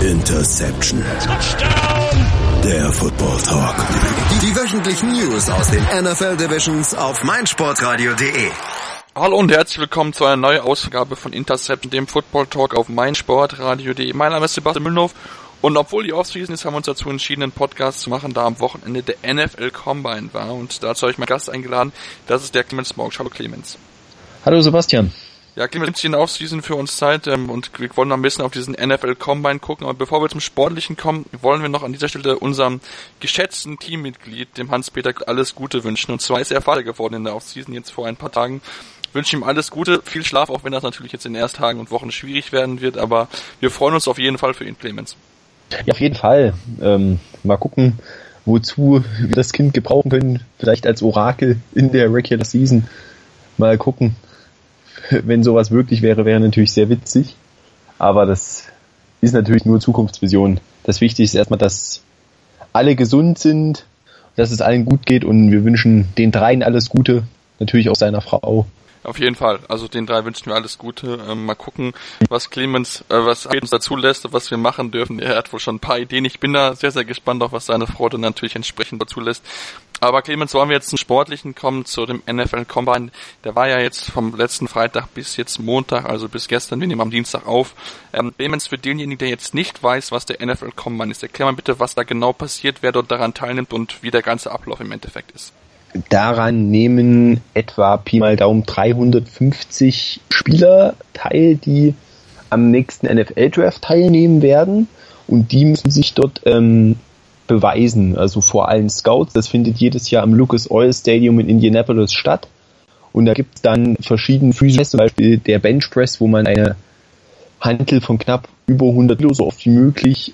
Interception. Touchdown. Der Football Talk. Die wöchentlichen News aus den NFL Divisions auf meinsportradio.de. Hallo und herzlich willkommen zu einer neuen Ausgabe von Interception, dem Football Talk auf meinsportradio.de. Mein Name ist Sebastian Mühlenhoff und obwohl die Offseason ist, haben wir uns dazu entschieden, einen Podcast zu machen, da am Wochenende der NFL Combine war. Und dazu habe ich meinen Gast eingeladen, das ist der Clemens Morg. Hallo Clemens. Hallo Sebastian. Ja, Clemens, nimmt sich in der Offseason für uns Zeit und wir wollen noch ein bisschen auf diesen NFL Combine gucken. Aber bevor wir zum Sportlichen kommen, wollen wir noch an dieser Stelle unserem geschätzten Teammitglied, dem Hans-Peter, alles Gute wünschen. Und zwar ist er Vater geworden in der Offseason, jetzt vor ein paar Tagen. Wünsche ihm alles Gute, viel Schlaf, auch wenn das natürlich jetzt in den ersten Tagen und Wochen schwierig werden wird. Aber wir freuen uns auf jeden Fall für ihn, Clemens. Ja, auf jeden Fall. Mal gucken, wozu wir das Kind gebrauchen können. Vielleicht als Orakel in der Regular Season. Mal gucken. Wenn sowas wirklich wäre natürlich sehr witzig. Aber das ist natürlich nur Zukunftsvision. Das Wichtigste ist erstmal, dass alle gesund sind, dass es allen gut geht und wir wünschen den dreien alles Gute. Natürlich auch seiner Frau. Auf jeden Fall. Also den drei wünschen wir alles Gute. Mal gucken, was Clemens uns dazu lässt, was wir machen dürfen. Er hat wohl schon ein paar Ideen. Ich bin da sehr, sehr gespannt, auf was seine Frau dann natürlich entsprechend dazu lässt. Aber Clemens, wollen wir jetzt zum Sportlichen kommen, zu dem NFL Combine. Der war ja jetzt vom letzten Freitag bis jetzt Montag, also bis gestern. Wir nehmen am Dienstag auf. Clemens, für denjenigen, der jetzt nicht weiß, was der NFL Combine ist, erklär mal bitte, was da genau passiert, wer dort daran teilnimmt und wie der ganze Ablauf im Endeffekt ist. Daran nehmen etwa Pi mal Daumen 350 Spieler teil, die am nächsten NFL-Draft teilnehmen werden. Und die müssen sich dort beweisen, also vor allen Scouts. Das findet jedes Jahr am Lucas Oil Stadium in Indianapolis statt. Und da gibt es dann verschiedene physische, zum Beispiel der Bench Press, wo man eine Hantel von knapp über 100 Kilo, so oft wie möglich,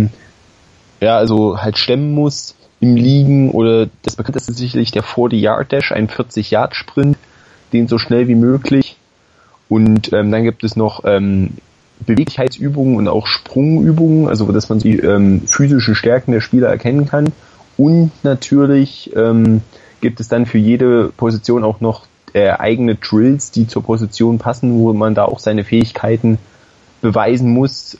also halt stemmen muss im Liegen, oder das bekannteste ist sicherlich der 40-Yard-Dash, ein 40-Yard-Sprint, den so schnell wie möglich. Und dann gibt es noch Beweglichkeitsübungen und auch Sprungübungen, also dass man die physischen Stärken der Spieler erkennen kann. Und natürlich gibt es dann für jede Position auch noch eigene Drills, die zur Position passen, wo man da auch seine Fähigkeiten beweisen muss.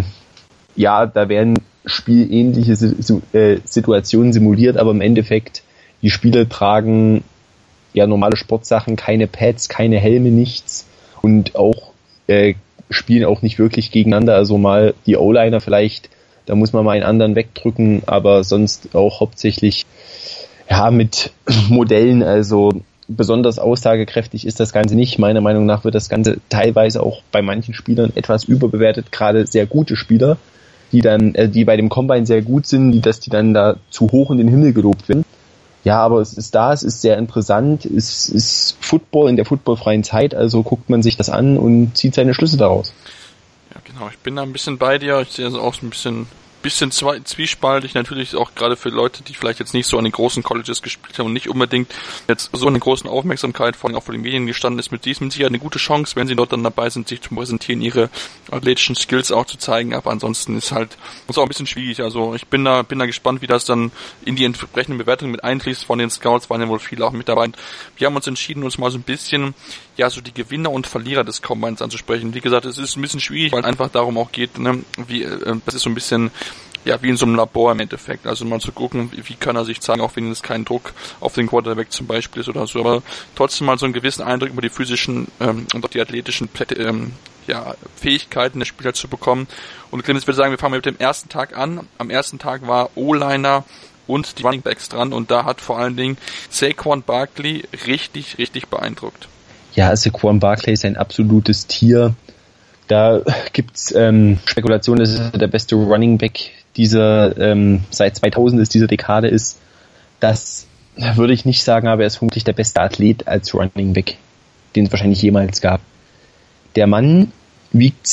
Da werden spielähnliche Situationen simuliert, aber im Endeffekt die Spieler tragen ja normale Sportsachen, keine Pads, keine Helme, nichts und auch spielen auch nicht wirklich gegeneinander, also mal die O-Liner vielleicht, da muss man mal einen anderen wegdrücken, aber sonst auch hauptsächlich mit Modellen, also besonders aussagekräftig ist das Ganze nicht. Meiner Meinung nach wird das Ganze teilweise auch bei manchen Spielern etwas überbewertet, gerade sehr gute Spieler, die bei dem Combine sehr gut sind, dass die dann da zu hoch in den Himmel gelobt werden. Ja, aber es ist sehr interessant, es ist Football in der footballfreien Zeit, also guckt man sich das an und zieht seine Schlüsse daraus. Ja, genau, ich bin da ein bisschen bei dir, ich sehe also auch so ein bisschen zwiespaltig, natürlich auch gerade für Leute, die vielleicht jetzt nicht so an den großen Colleges gespielt haben und nicht unbedingt jetzt so eine großen Aufmerksamkeit vor allem auch von den Medien gestanden ist, mit diesem sicher eine gute Chance, wenn sie dort dann dabei sind, sich zu präsentieren, ihre athletischen Skills auch zu zeigen, aber ansonsten ist auch ein bisschen schwierig, also ich bin da gespannt, wie das dann in die entsprechenden Bewertungen mit einfließt. Von den Scouts waren ja wohl viele auch mit dabei. Wir haben uns entschieden, uns mal so ein bisschen so die Gewinner und Verlierer des Combines anzusprechen. Wie gesagt, es ist ein bisschen schwierig, weil einfach darum auch geht, das ist so ein bisschen wie in so einem Labor im Endeffekt. Also mal zu gucken, wie kann er sich zeigen, auch wenn es kein Druck auf den Quarterback zum Beispiel ist oder so, aber trotzdem mal so einen gewissen Eindruck über die physischen und auch die athletischen Fähigkeiten der Spieler zu bekommen. Und Clemens, würde sagen, wir fangen mit dem ersten Tag an. Am ersten Tag war O-Liner und die Running Backs dran und da hat vor allen Dingen Saquon Barkley richtig, richtig beeindruckt. Ja, Saquon Barkley ist ein absolutes Tier. Da gibt's Spekulationen, dass er der beste Running Back dieser seit 2000 ist, dieser Dekade ist. Das würde ich nicht sagen, aber er ist vermutlich der beste Athlet als Running Back, den es wahrscheinlich jemals gab. Der Mann wiegt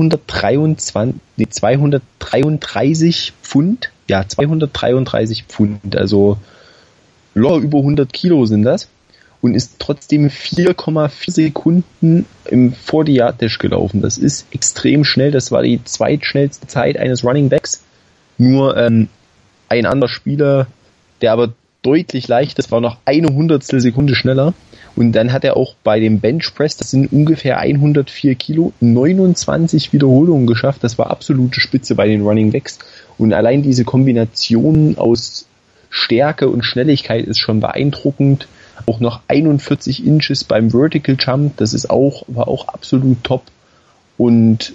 233 Pfund. Ja, 233 Pfund, also locker über 100 Kilo sind das. Und ist trotzdem 4,4 Sekunden im 40-Yard-Dash gelaufen. Das ist extrem schnell. Das war die zweitschnellste Zeit eines Running Backs. Nur ein anderer Spieler, der aber deutlich leichter ist, war noch 1/100 Sekunde schneller. Und dann hat er auch bei dem Benchpress, das sind ungefähr 104 Kilo, 29 Wiederholungen geschafft. Das war absolute Spitze bei den Running Backs. Und allein diese Kombination aus Stärke und Schnelligkeit ist schon beeindruckend. Auch noch 41 Inches beim Vertical Jump, das ist war auch absolut top. Und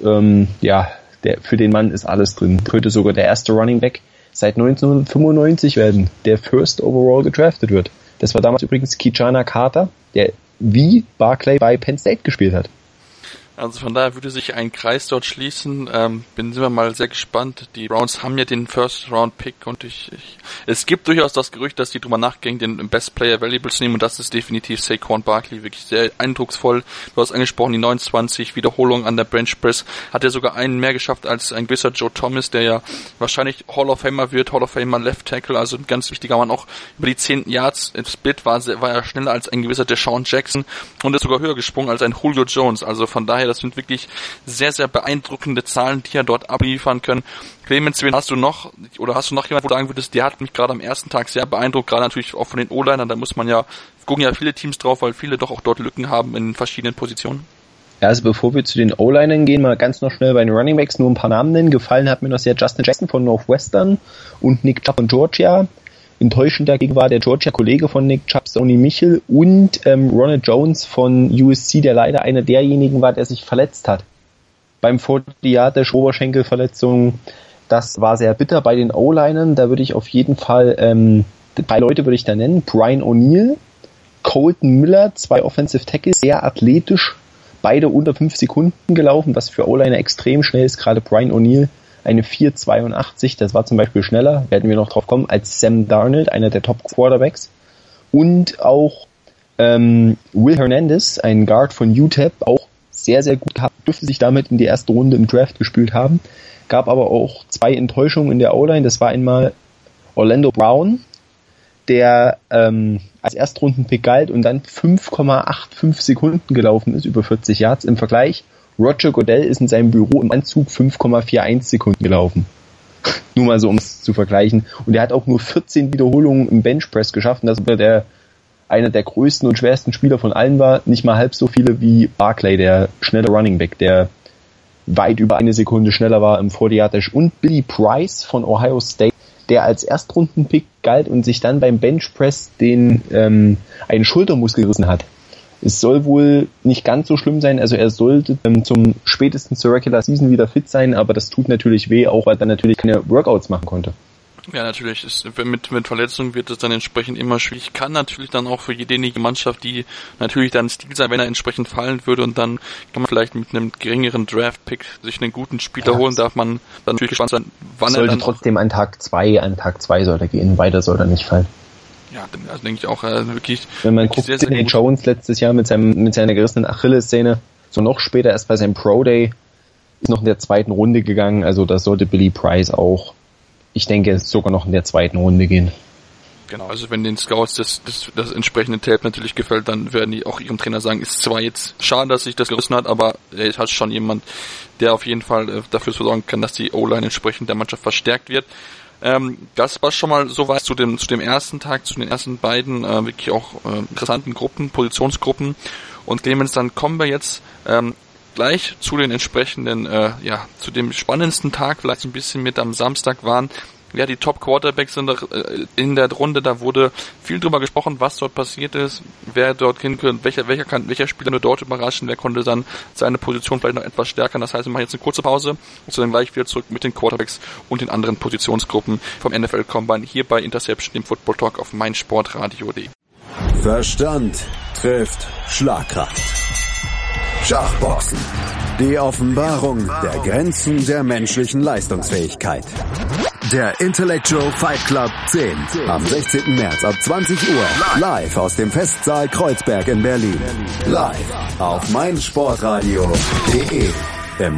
für den Mann ist alles drin. Könnte sogar der erste Running Back seit 1995 werden, der First Overall gedraftet wird. Das war damals übrigens Ki-Chana Carter, der wie Barkley bei Penn State gespielt hat. Also von daher würde sich ein Kreis dort schließen. Sind wir mal sehr gespannt. Die Browns haben ja den First-Round-Pick und es gibt durchaus das Gerücht, dass die drüber nachgehen, den Best Player Available zu nehmen, und das ist definitiv Saquon Barkley, wirklich sehr eindrucksvoll. Du hast angesprochen, die 29 Wiederholungen an der Bench Press, hat er sogar einen mehr geschafft als ein gewisser Joe Thomas, der ja wahrscheinlich Hall of Famer wird, Hall of Famer Left Tackle, also ein ganz wichtiger Mann. Auch über die 10 Yards im Split war er schneller als ein gewisser Deshaun Jackson und ist sogar höher gesprungen als ein Julio Jones. Also von daher, das sind wirklich sehr, sehr beeindruckende Zahlen, die er dort abliefern können. Clemens, wen hast du noch jemanden, wo du sagen würdest, der hat mich gerade am ersten Tag sehr beeindruckt, gerade natürlich auch von den O-Linern, da gucken ja viele Teams drauf, weil viele doch auch dort Lücken haben in verschiedenen Positionen. Ja, also bevor wir zu den O-Linern gehen, mal ganz noch schnell bei den Running Backs nur ein paar Namen nennen. Gefallen hat mir noch sehr Justin Jackson von Northwestern und Nick Chubb von Georgia. Enttäuschend dagegen war der Georgia-Kollege von Nick Chubb, Sony Michel, und Ronald Jones von USC, der leider einer derjenigen war, der sich verletzt hat. Beim 40 Yard der Oberschenkelverletzung, das war sehr bitter. Bei den O-Linern, da würde ich auf jeden Fall 3 Leute würde ich da nennen. Brian O'Neill, Colton Miller, 2 Offensive Tackles, sehr athletisch, beide unter 5 Sekunden gelaufen, was für O-Liner extrem schnell ist. Gerade Brian O'Neill, eine 4,82, das war zum Beispiel schneller, werden wir noch drauf kommen, als Sam Darnold, einer der Top-Quarterbacks. Und auch Will Hernandez, ein Guard von UTEP, auch sehr, sehr gut gehabt, dürfte sich damit in die erste Runde im Draft gespielt haben. Gab aber auch 2 Enttäuschungen in der O-Line. Das war einmal Orlando Brown, der als Erstrundenpick galt und dann 5,85 Sekunden gelaufen ist, über 40 Yards. Im Vergleich, Roger Goodell ist in seinem Büro im Anzug 5,41 Sekunden gelaufen. Nur mal so, um es zu vergleichen. Und er hat auch nur 14 Wiederholungen im Benchpress geschafft. Und das war einer der größten und schwersten Spieler von allen war. Nicht mal halb so viele wie Barkley, der schnelle Running Back, der weit über 1 Sekunde schneller war im 40-Yard-Dash. Und Billy Price von Ohio State, der als Erstrundenpick galt und sich dann beim Benchpress einen Schultermuskel gerissen hat. Es soll wohl nicht ganz so schlimm sein, also er sollte spätestens zur Regular Season wieder fit sein, aber das tut natürlich weh, auch weil er natürlich keine Workouts machen konnte. Ja, natürlich, mit Verletzungen wird es dann entsprechend immer schwierig. Kann natürlich dann auch für jede Mannschaft, die natürlich dann Stil sein, wenn er entsprechend fallen würde, und dann kann man vielleicht mit einem geringeren Draft-Pick sich einen guten Spieler holen, darf man dann natürlich gespannt sein, wann er dann... Sollte trotzdem an Tag 2 soll er gehen, weiter soll er nicht fallen. Ja, also denke ich auch wirklich. Wenn man guckt, Sidney Jones letztes Jahr mit seiner gerissenen Achillessehne, so noch später erst bei seinem Pro Day, ist noch in der 2. Runde gegangen, also das sollte Billy Price auch, ich denke, sogar noch in der 2. Runde gehen. Genau, also wenn den Scouts das entsprechende Tape natürlich gefällt, dann werden die auch ihrem Trainer sagen, ist zwar jetzt schade, dass sich das gerissen hat, aber er hat schon jemand, der auf jeden Fall dafür sorgen kann, dass die O-Line entsprechend der Mannschaft verstärkt wird. Das war schon mal soweit zu dem ersten Tag, zu den ersten beiden wirklich auch interessanten Gruppen, Positionsgruppen. Und Clemens, dann kommen wir jetzt gleich zu den entsprechenden, zu dem spannendsten Tag, vielleicht ein bisschen mit am Samstag waren. Ja, die Top-Quarterbacks sind in der Runde, da wurde viel drüber gesprochen, was dort passiert ist, wer dort hinkommt, welcher Spieler nur dort überraschen, wer konnte dann seine Position vielleicht noch etwas stärkern. Das heißt, wir machen jetzt eine kurze Pause und sind dann gleich wieder zurück mit den Quarterbacks und den anderen Positionsgruppen vom NFL Combine hier bei Interception, dem Football Talk auf meinsportradio.de. Verstand trifft Schlagkraft. Schachboxen. Die Offenbarung der Grenzen der menschlichen Leistungsfähigkeit. Der Intellectual Fight Club 10. Am 16. März ab 20 Uhr. Live aus dem Festsaal Kreuzberg in Berlin. Live auf meinsportradio.de. Im Web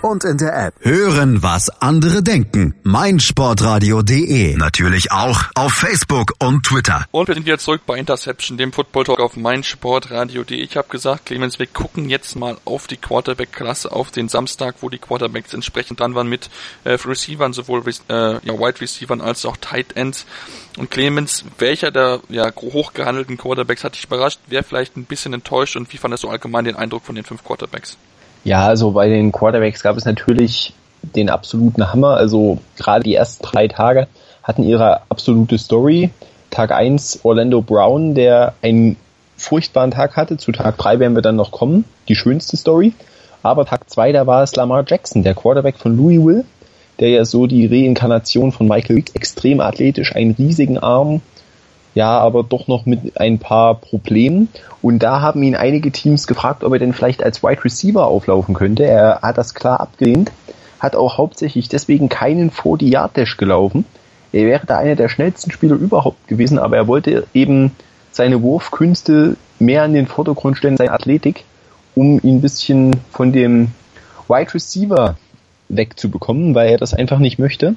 und in der App. Hören, was andere denken. meinsportradio.de. Natürlich auch auf Facebook und Twitter. Und wir sind wieder zurück bei Interception, dem Football Talk auf meinsportradio.de. Ich habe gesagt, Clemens, wir gucken jetzt mal auf die Quarterback-Klasse, auf den Samstag, wo die Quarterbacks entsprechend dran waren mit Receivern, sowohl Wide Receivern als auch Tight Ends. Und Clemens, welcher der hochgehandelten Quarterbacks hat dich überrascht? Wer vielleicht ein bisschen enttäuscht und wie fandest du allgemein den Eindruck von den 5 Quarterbacks? Ja, also bei den Quarterbacks gab es natürlich den absoluten Hammer. Also gerade die ersten 3 Tage hatten ihre absolute Story. Tag 1 Orlando Brown, der einen furchtbaren Tag hatte. Zu Tag 3 werden wir dann noch kommen. Die schönste Story. Aber Tag 2, da war es Lamar Jackson, der Quarterback von Louisville, der ja so die Reinkarnation von Michael Vick, extrem athletisch, einen riesigen Arm, ja, aber doch noch mit ein paar Problemen. Und da haben ihn einige Teams gefragt, ob er denn vielleicht als Wide Receiver auflaufen könnte. Er hat das klar abgelehnt, hat auch hauptsächlich deswegen keinen 40-Yard-Dash gelaufen. Er wäre da einer der schnellsten Spieler überhaupt gewesen, aber er wollte eben seine Wurfkünste mehr in den Vordergrund stellen, seine Athletik, um ihn ein bisschen von dem Wide Receiver wegzubekommen, weil er das einfach nicht möchte.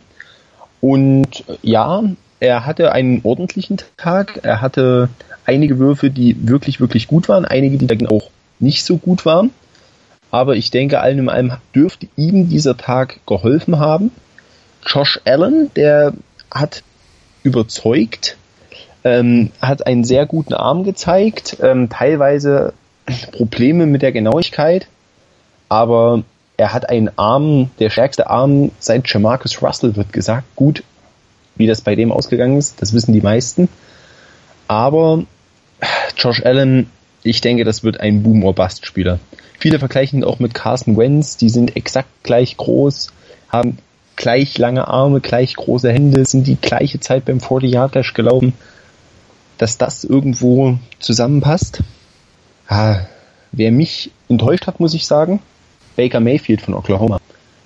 Und ja, er hatte einen ordentlichen Tag. Er hatte einige Würfe, die wirklich, wirklich gut waren. Einige, die dann auch nicht so gut waren. Aber ich denke, allem in allem dürfte ihm dieser Tag geholfen haben. Josh Allen, der hat überzeugt, hat einen sehr guten Arm gezeigt. Teilweise Probleme mit der Genauigkeit. Aber er hat einen Arm, der stärkste Arm seit Jamarcus Russell, wird gesagt. Gut, wie das bei dem ausgegangen ist, das wissen die meisten. Aber Josh Allen, ich denke, das wird ein Boom-or-Bust-Spieler. Viele vergleichen ihn auch mit Carson Wentz, die sind exakt gleich groß, haben gleich lange Arme, gleich große Hände, sind die gleiche Zeit beim 40-Yard-Dash gelaufen. Dass das irgendwo zusammenpasst. Wer mich enttäuscht hat, muss ich sagen, Baker Mayfield von Oklahoma.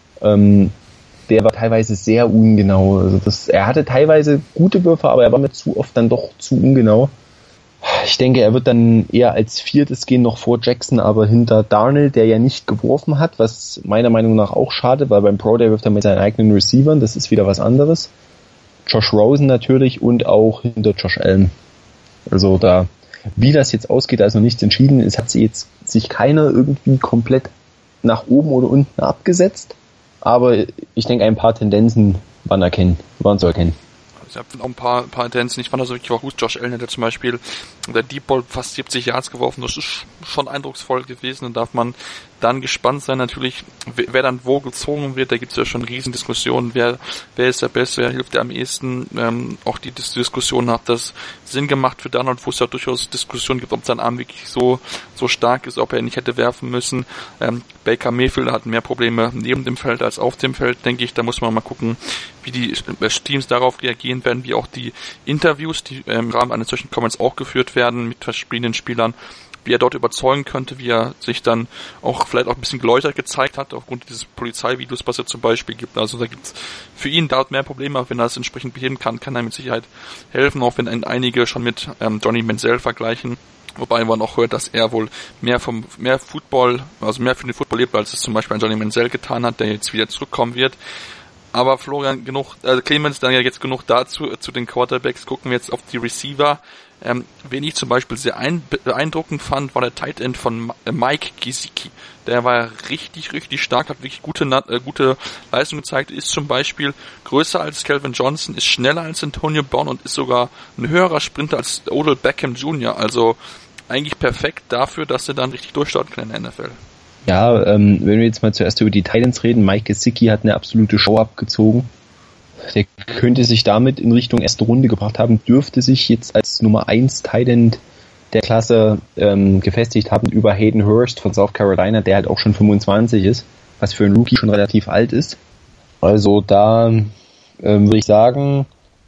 Der war teilweise sehr ungenau. Also er hatte teilweise gute Würfe, aber er war mir zu oft dann doch zu ungenau. Ich denke, er wird dann eher als 4. gehen, noch vor Jackson, aber hinter Darnold, der ja nicht geworfen hat, was meiner Meinung nach auch schade, weil beim Pro Day wirft er mit seinen eigenen Receivern, das ist wieder was anderes. Josh Rosen natürlich und auch hinter Josh Allen. Also da, wie das jetzt ausgeht, also nichts entschieden. Es hat sich keiner irgendwie komplett nach oben oder unten abgesetzt. Aber ich denke, ein paar Tendenzen waren zu erkennen. Ich habe auch ein paar Tendenzen. Ich fand das wirklich auch gut. Josh Allen hat zum Beispiel der Deep Ball fast 70 Yards geworfen. Das ist schon eindrucksvoll gewesen. Da darf man dann gespannt sein, natürlich, wer dann wo gezogen wird. Da gibt es ja schon Riesendiskussionen. Wer ist der Beste? Wer hilft der am ehesten? Auch die Diskussion, hat das Sinn gemacht für Darnold, wo es ja durchaus Diskussionen gibt, ob sein Arm wirklich so stark ist, ob er nicht hätte werfen müssen. Baker Mayfield hat mehr Probleme neben dem Feld als auf dem Feld, denke ich. Da muss man mal gucken, wie die Teams darauf reagieren werden, wie auch die Interviews, die im Rahmen eines solchen Comments auch geführt werden mit verschiedenen Spielern, wie er dort überzeugen könnte, wie er sich dann auch vielleicht auch ein bisschen geläutert gezeigt hat, aufgrund dieses Polizeivideos, was er zum Beispiel gibt. Also da gibt es für ihn dort mehr Probleme, aber wenn er das entsprechend beheben kann er mit Sicherheit helfen, auch wenn einige schon mit Johnny Manziel vergleichen. Wobei man auch hört, dass er wohl mehr für den Football lebt, als es zum Beispiel ein Johnny Manziel getan hat, der jetzt wieder zurückkommen wird. Aber Florian, Clemens, dann ja jetzt genug dazu, zu den Quarterbacks. Gucken wir jetzt auf die Receiver. Wen ich zum Beispiel sehr beeindruckend fand, war der Tight End von Mike Gesicki. Der war richtig, richtig stark, hat wirklich gute Leistung gezeigt, ist zum Beispiel größer als Calvin Johnson, ist schneller als Antonio Brown und ist sogar ein höherer Sprinter als Odell Beckham Jr. Also eigentlich perfekt dafür, dass er dann richtig durchstarten kann in der NFL. Ja, wenn wir jetzt mal zuerst über die Titans reden, Mike Gesicki hat eine absolute Show abgezogen. Der könnte sich damit in Richtung erste Runde gebracht haben, dürfte sich jetzt als Nummer 1 Tight End der Klasse gefestigt haben über Hayden Hurst von South Carolina, der halt auch schon 25 ist, was für einen Rookie schon relativ alt ist. Also da würde ich sagen,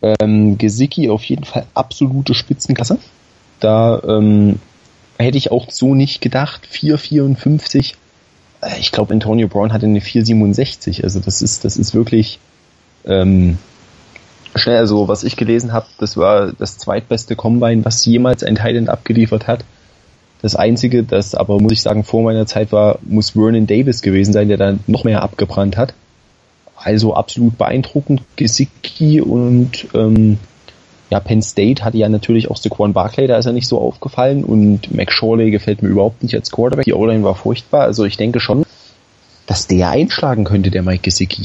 Gesicki auf jeden Fall absolute Spitzenklasse. Da hätte ich auch so nicht gedacht. 4,54. Ich glaube, Antonio Brown hatte eine 4,67. Also das ist wirklich schnell. Also was ich gelesen habe, das war das zweitbeste Combine, was jemals ein Tight End abgeliefert hat. Das Einzige, das aber, muss ich sagen, vor meiner Zeit war, muss Vernon Davis gewesen sein, der dann noch mehr abgebrannt hat. Also absolut beeindruckend. Gesicki und Penn State hatte ja natürlich auch Saquon Barkley, da ist er nicht so aufgefallen, und McSorley gefällt mir überhaupt nicht als Quarterback. Die O-Line war furchtbar, also ich denke schon, dass der einschlagen könnte, der Mike Gesicki.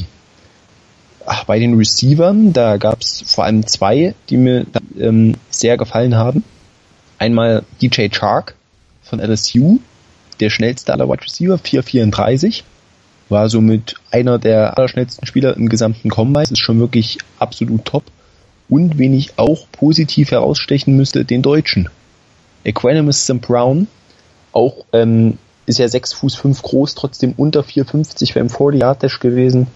Bei den Receivern, da gab es vor allem zwei, die mir sehr gefallen haben. Einmal DJ Chark von LSU, der schnellste aller Wide Receiver, 4,34. War somit einer der allerschnellsten Spieler im gesamten Combine. Das ist schon wirklich absolut top. Und wen ich auch positiv herausstechen müsste, den Deutschen. Equanimous St. Brown, auch ist ja 6 Fuß 5 groß, trotzdem unter 4,50 beim 40-Yard-Dash gewesen.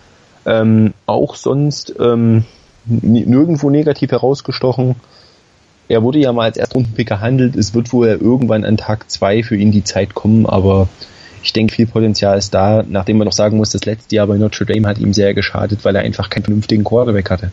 Auch sonst nirgendwo negativ herausgestochen. Er wurde ja mal als Erstrundenpick gehandelt. Es wird wohl irgendwann an Tag 2 für ihn die Zeit kommen, aber ich denke, viel Potenzial ist da, nachdem man noch sagen muss, das letzte Jahr bei Notre Dame hat ihm sehr geschadet, weil er einfach keinen vernünftigen Quarterback hatte.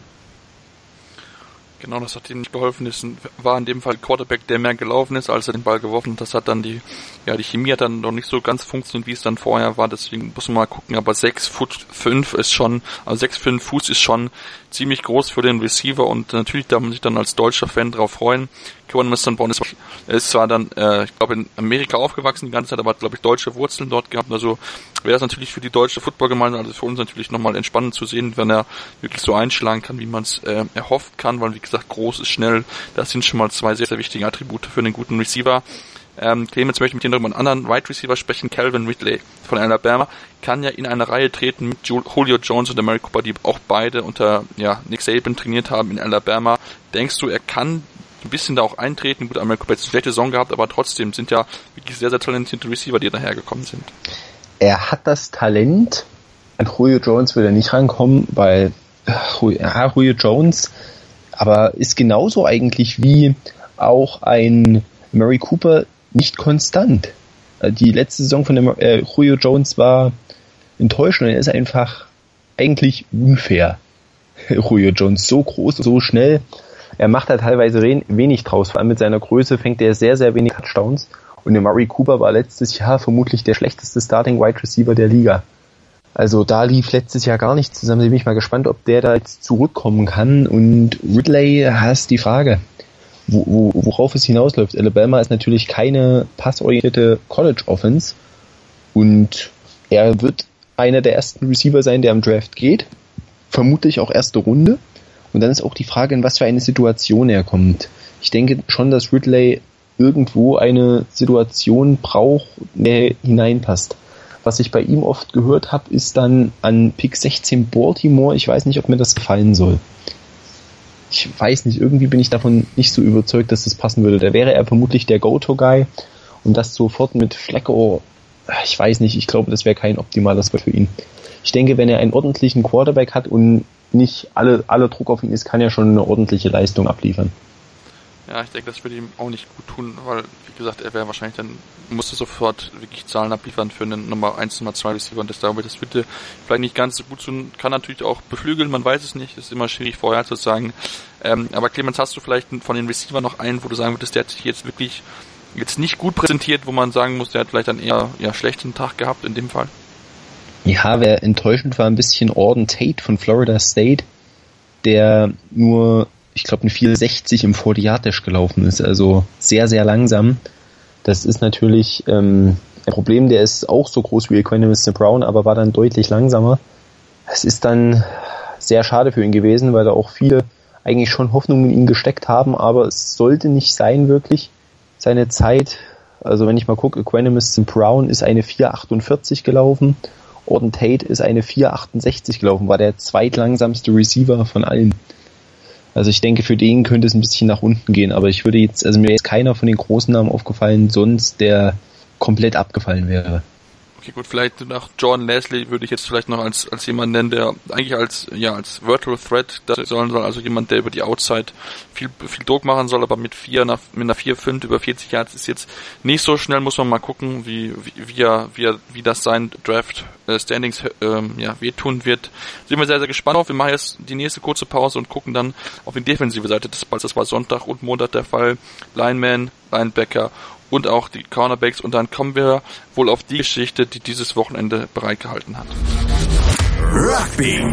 Genau, das hat ihm nicht geholfen. Es war in dem Fall Quarterback, der mehr gelaufen ist, als er den Ball geworfen hat. Das hat dann die Chemie hat dann noch nicht so ganz funktioniert, wie es dann vorher war. Deswegen muss man mal gucken. Aber 6'5" ist schon, also 6'5" Fuß ist schon ziemlich groß für den Receiver, und natürlich darf man sich dann als deutscher Fan drauf freuen. Equanimous St. Brown ist zwar dann, ich glaube, in Amerika aufgewachsen die ganze Zeit, aber hat, glaube ich, deutsche Wurzeln dort gehabt. Also wäre es natürlich für die deutsche Footballgemeinde, also für uns natürlich nochmal entspannend zu sehen, wenn er wirklich so einschlagen kann, wie man es erhofft kann, weil, wie gesagt, groß ist, schnell. Das sind schon mal zwei sehr, sehr wichtige Attribute für einen guten Receiver. Clemens möchte mit dir noch über einen anderen Wide Receiver sprechen. Calvin Ridley von Alabama kann ja in eine Reihe treten mit Julio Jones und Amari Cooper, die auch beide unter Nick Saban trainiert haben in Alabama. Denkst du, er kann ein bisschen da auch eintreten? Gut, Amari Cooper hat eine schlechte Saison gehabt, aber trotzdem sind ja wirklich sehr, sehr talentierte Receiver, die dahergekommen sind. Er hat das Talent. An Julio Jones will er nicht rankommen, weil Julio Jones aber ist genauso eigentlich wie auch ein Amari Cooper nicht konstant. Die letzte Saison von Julio Jones war enttäuschend. Er ist einfach eigentlich unfair. Julio Jones, so groß, so schnell. Er macht da teilweise wenig draus. Vor allem mit seiner Größe fängt er sehr, sehr wenig Touchdowns. Und Amari Cooper war letztes Jahr vermutlich der schlechteste Starting Wide Receiver der Liga. Also da lief letztes Jahr gar nichts zusammen. Da bin ich mal gespannt, ob der da jetzt zurückkommen kann. Und Ridley, hast die Frage, worauf es hinausläuft. Alabama ist natürlich keine passorientierte College-Offense. Und er wird einer der ersten Receiver sein, der am Draft geht. Vermutlich auch erste Runde. Und dann ist auch die Frage, in was für eine Situation er kommt. Ich denke schon, dass Ridley irgendwo eine Situation braucht, der hineinpasst. Was ich bei ihm oft gehört habe, ist dann an Pick 16 Baltimore. Ich weiß nicht, ob mir das gefallen soll. Ich weiß nicht, irgendwie bin ich davon nicht so überzeugt, dass das passen würde. Da wäre er vermutlich der Go-To-Guy, und das sofort mit Flacco, ich weiß nicht, ich glaube, das wäre kein optimales Spot für ihn. Ich denke, wenn er einen ordentlichen Quarterback hat und nicht alle Druck auf ihn ist, kann er schon eine ordentliche Leistung abliefern. Ja, ich denke, das würde ihm auch nicht gut tun, weil, wie gesagt, er wäre wahrscheinlich dann, musste sofort wirklich Zahlen abliefern für einen Nummer 1, Nummer 2 Receiver, und das würde vielleicht nicht ganz so gut tun, kann natürlich auch beflügeln, man weiß es nicht, ist immer schwierig vorher zu sagen. Aber Clemens, hast du vielleicht von den Receiver noch einen, wo du sagen würdest, der hat sich jetzt wirklich nicht gut präsentiert, wo man sagen muss, der hat vielleicht einen eher schlechten Tag gehabt in dem Fall? Ja, wer enttäuschend war, ein bisschen Auden Tate von Florida State, der nur, ich glaube, eine 4,60 im 40-Yard-Dash gelaufen ist, also sehr, sehr langsam. Das ist natürlich ein Problem, der ist auch so groß wie Equanimous St. Brown, aber war dann deutlich langsamer. Es ist dann sehr schade für ihn gewesen, weil da auch viele eigentlich schon Hoffnungen in ihn gesteckt haben, aber es sollte nicht sein, wirklich. Seine Zeit, also wenn ich mal gucke, Equanimous St. Brown ist eine 4,48 gelaufen, Auden Tate ist eine 4,68 gelaufen, war der zweitlangsamste Receiver von allen. Also ich denke, für den könnte es ein bisschen nach unten gehen, aber ich würde jetzt, also mir ist keiner von den großen Namen aufgefallen, sonst der komplett abgefallen wäre. Okay, gut, vielleicht nach Jordan Leslie würde ich jetzt vielleicht noch als jemand nennen, der eigentlich als Virtual Threat das soll, also jemand, der über die Outside viel Druck machen soll, aber mit einer 4,5 über 40 Yards ist jetzt nicht so schnell, muss man mal gucken, wie das sein Draft Standings wehtun wird. Sind wir sehr, sehr gespannt auf. Wir machen jetzt die nächste kurze Pause und gucken dann auf die defensive Seite des Balls. Das war Sonntag und Montag der Fall. Lineman, Linebacker und auch die Cornerbacks. Und dann kommen wir wohl auf die Geschichte, die dieses Wochenende bereitgehalten hat. Rugby.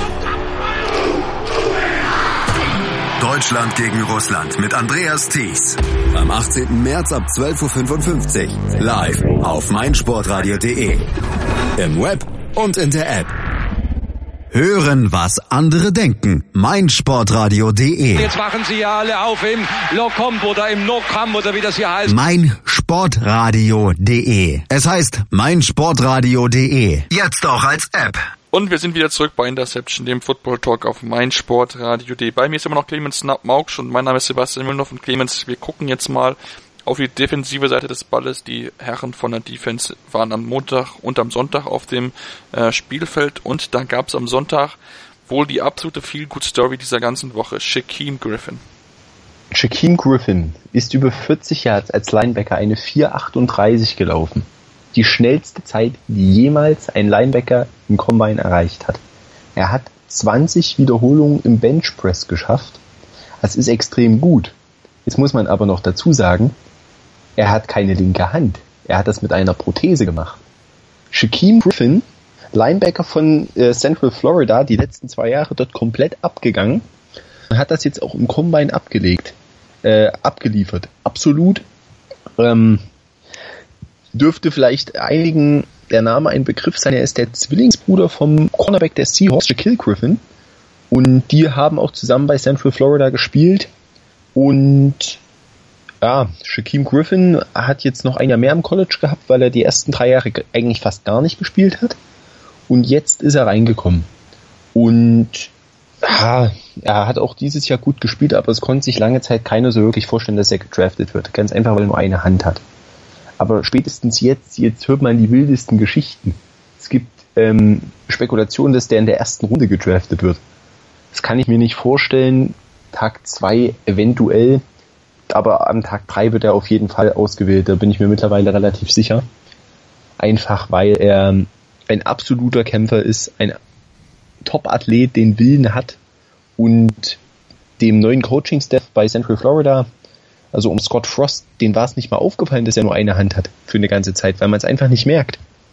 Deutschland gegen Russland mit Andreas Thies. Am 18. März ab 12.55 Uhr. Live auf meinsportradio.de. Im Web und in der App. Hören, was andere denken. meinsportradio.de. Jetzt machen sie ja alle auf im Locomp oder im Nocam oder wie das hier heißt. meinsportradio.de. Es heißt meinsportradio.de. Jetzt auch als App. Und wir sind wieder zurück bei Interception, dem Football Talk auf meinsportradio.de. Bei mir ist immer noch Clemens Maugsch und mein Name ist Sebastian Müllhoff. Und Clemens, wir gucken jetzt mal auf die defensive Seite des Balles. Die Herren von der Defense waren am Montag und am Sonntag auf dem Spielfeld. Und da gab es am Sonntag wohl die absolute Feel-Good-Story dieser ganzen Woche. Shaquem Griffin. Shaquem Griffin ist über 40 Yards als Linebacker eine 4,38 gelaufen. Die schnellste Zeit, die jemals ein Linebacker im Combine erreicht hat. Er hat 20 Wiederholungen im Benchpress geschafft. Das ist extrem gut. Jetzt muss man aber noch dazu sagen, er hat keine linke Hand. Er hat das mit einer Prothese gemacht. Shaquem Griffin, Linebacker von Central Florida, die letzten 2 Jahre dort komplett abgegangen, hat das jetzt auch im Combine abgeliefert. Absolut. Dürfte vielleicht einigen der Name ein Begriff sein. Er ist der Zwillingsbruder vom Cornerback der Seahawks, Shaquille Griffin. Und die haben auch zusammen bei Central Florida gespielt. Und ja, Shaquem Griffin hat jetzt noch ein Jahr mehr im College gehabt, weil er die ersten 3 Jahre eigentlich fast gar nicht gespielt hat. Und jetzt ist er reingekommen. Und ja, er hat auch dieses Jahr gut gespielt, aber es konnte sich lange Zeit keiner so wirklich vorstellen, dass er gedraftet wird. Ganz einfach, weil er nur eine Hand hat. Aber spätestens jetzt hört man die wildesten Geschichten. Es gibt Spekulationen, dass der in der ersten Runde gedraftet wird. Das kann ich mir nicht vorstellen. Tag 2 eventuell, aber am Tag 3 wird er auf jeden Fall ausgewählt. Da bin ich mir mittlerweile relativ sicher. Einfach weil er ein absoluter Kämpfer ist, ein Top-Athlet, den Willen hat und dem neuen Coaching-Staff bei Central Florida, also um Scott Frost, denen war es nicht mal aufgefallen, dass er nur eine Hand hat für eine ganze Zeit, weil man es einfach nicht merkt.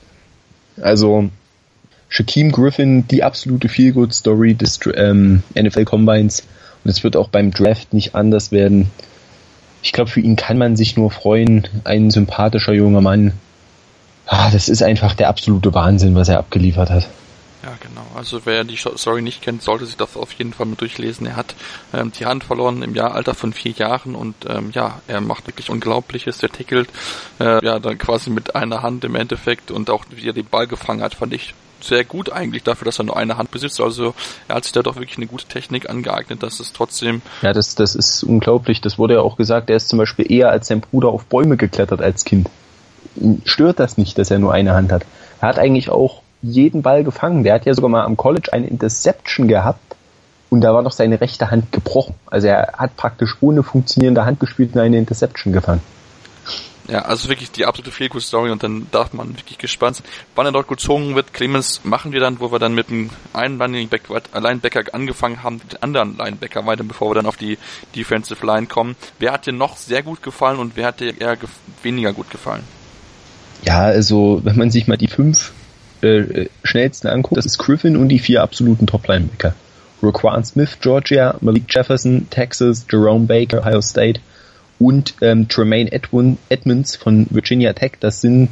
Also Shaquem Griffin, die absolute Feel-Good-Story des NFL-Combines, und es wird auch beim Draft nicht anders werden. Ich glaube, für ihn kann man sich nur freuen. Ein sympathischer junger Mann. Das ist einfach der absolute Wahnsinn, was er abgeliefert hat. Ja, genau. Also wer die Story nicht kennt, sollte sich das auf jeden Fall mal durchlesen. Er hat die Hand verloren im Alter von 4 Jahren und er macht wirklich Unglaubliches. Der tackelt dann quasi mit einer Hand im Endeffekt, und auch wie er den Ball gefangen hat, fand ich sehr gut eigentlich dafür, dass er nur eine Hand besitzt. Also er hat sich da doch wirklich eine gute Technik angeeignet, dass es trotzdem... Ja, das ist unglaublich. Das wurde ja auch gesagt, er ist zum Beispiel eher als sein Bruder auf Bäume geklettert als Kind. Ihn stört das nicht, dass er nur eine Hand hat. Er hat eigentlich auch jeden Ball gefangen. Der hat ja sogar mal am College eine Interception gehabt und da war noch seine rechte Hand gebrochen. Also er hat praktisch ohne funktionierende Hand gespielt und eine Interception gefangen. Ja, also wirklich die absolute Feel-Good-Story, und dann darf man wirklich gespannt sein, wann er dort gezogen wird. Clemens, machen wir dann, wo wir dann mit dem einen Linebacker angefangen haben, den anderen Linebacker weiter, bevor wir dann auf die Defensive Line kommen. Wer hat dir noch sehr gut gefallen und wer hat dir eher weniger gut gefallen? Ja, also wenn man sich mal die 5 schnellsten anguckt, das ist Griffin und die 4 absoluten Top-Linebacker. Roquan Smith, Georgia, Malik Jefferson, Texas, Jerome Baker, Ohio State und Tremaine Edmonds von Virginia Tech. Das sind